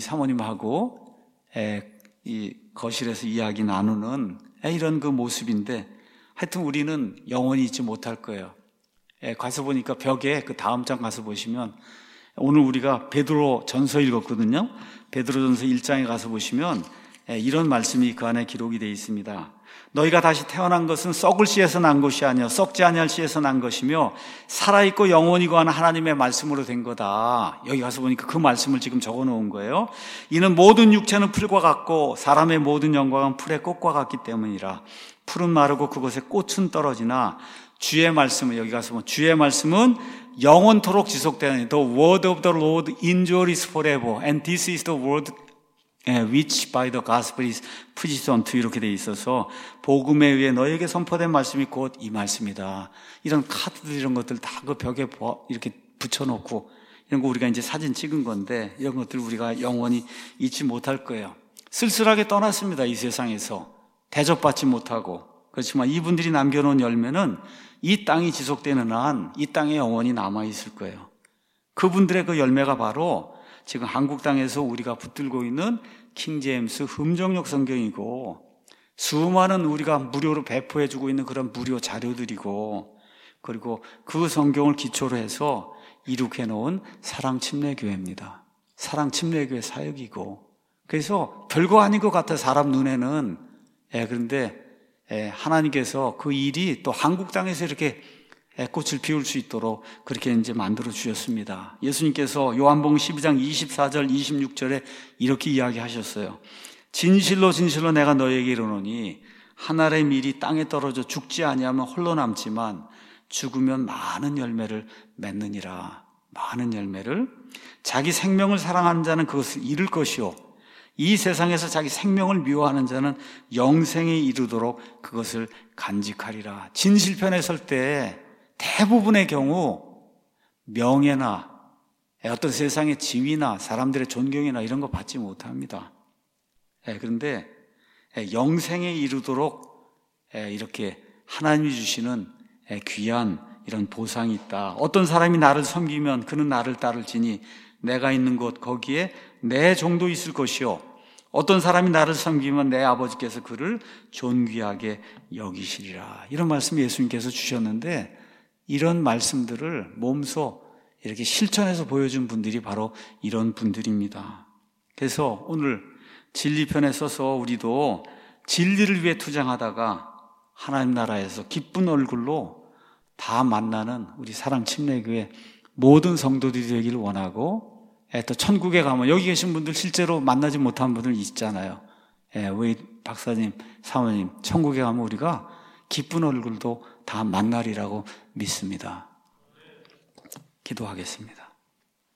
사모님하고 에, 이 거실에서 이야기 나누는 에, 이런 그 모습인데, 하여튼 우리는 영원히 잊지 못할 거예요. 예, 가서 보니까 벽에 그 다음 장 가서 보시면 오늘 우리가 베드로 전서 읽었거든요. 베드로 전서 일 장에 가서 보시면 예, 이런 말씀이 그 안에 기록이 되어 있습니다. 너희가 다시 태어난 것은 썩을 씨에서 난 것이 아니요 썩지 아니할 씨에서 난 것이며 살아있고 영원히 거하는 하나님의 말씀으로 된 거다. 여기 가서 보니까 그 말씀을 지금 적어 놓은 거예요. 이는 모든 육체는 풀과 같고 사람의 모든 영광은 풀의 꽃과 같기 때문이라. 풀은 마르고 그곳에 꽃은 떨어지나 주의 말씀은, 여기 가서 보면 주의 말씀은 영원토록 지속되는 The word of the Lord endures forever and this is the word which by the gospel is preached unto, 이렇게 돼 있어서 복음에 의해 너에게 선포된 말씀이 곧 이 말씀이다. 이런 카드들 이런 것들 다 그 벽에 이렇게 붙여놓고 이런 거 우리가 이제 사진 찍은 건데 이런 것들 우리가 영원히 잊지 못할 거예요. 쓸쓸하게 떠났습니다. 이 세상에서 대접받지 못하고. 그렇지만 이분들이 남겨놓은 열매는 이 땅이 지속되는 한 이 땅에 영원히 남아있을 거예요. 그분들의 그 열매가 바로 지금 한국 땅에서 우리가 붙들고 있는 킹제임스 흠정역 성경이고, 수많은 우리가 무료로 배포해주고 있는 그런 무료 자료들이고, 그리고 그 성경을 기초로 해서 이룩해놓은 사랑침례교회입니다. 사랑침례교회 사역이고, 그래서 별거 아닌 것 같아 사람 눈에는. 예, 그런데 예, 하나님께서 그 일이 또 한국 땅에서 이렇게 꽃을 피울 수 있도록 그렇게 이제 만들어 주셨습니다. 예수님께서 요한복음 십이 장 이십사 절 이십육 절에 이렇게 이야기하셨어요. 진실로 진실로 내가 너에게 이르노니 한 알의 밀이 땅에 떨어져 죽지 아니하면 홀로 남지만 죽으면 많은 열매를 맺느니라. 많은 열매를. 자기 생명을 사랑하는 자는 그것을 잃을 것이요, 이 세상에서 자기 생명을 미워하는 자는 영생에 이르도록 그것을 간직하리라. 진실편에 설 때 대부분의 경우 명예나 어떤 세상의 지위나 사람들의 존경이나 이런 거 받지 못합니다. 그런데 영생에 이르도록 이렇게 하나님이 주시는 귀한 이런 보상이 있다. 어떤 사람이 나를 섬기면 그는 나를 따를지니 내가 있는 곳 거기에 내 종도 있을 것이요, 어떤 사람이 나를 섬기면 내 아버지께서 그를 존귀하게 여기시리라. 이런 말씀 예수님께서 주셨는데, 이런 말씀들을 몸소 이렇게 실천해서 보여준 분들이 바로 이런 분들입니다. 그래서 오늘 진리편에 서서 우리도 진리를 위해 투쟁하다가 하나님 나라에서 기쁜 얼굴로 다 만나는 우리 사랑침례교회 모든 성도들이 되기를 원하고, 또 천국에 가면 여기 계신 분들 실제로 만나지 못한 분들 있잖아요. 예, 우리 박사님, 사모님, 천국에 가면 우리가 기쁜 얼굴도 다 만나리라고 믿습니다. 기도하겠습니다.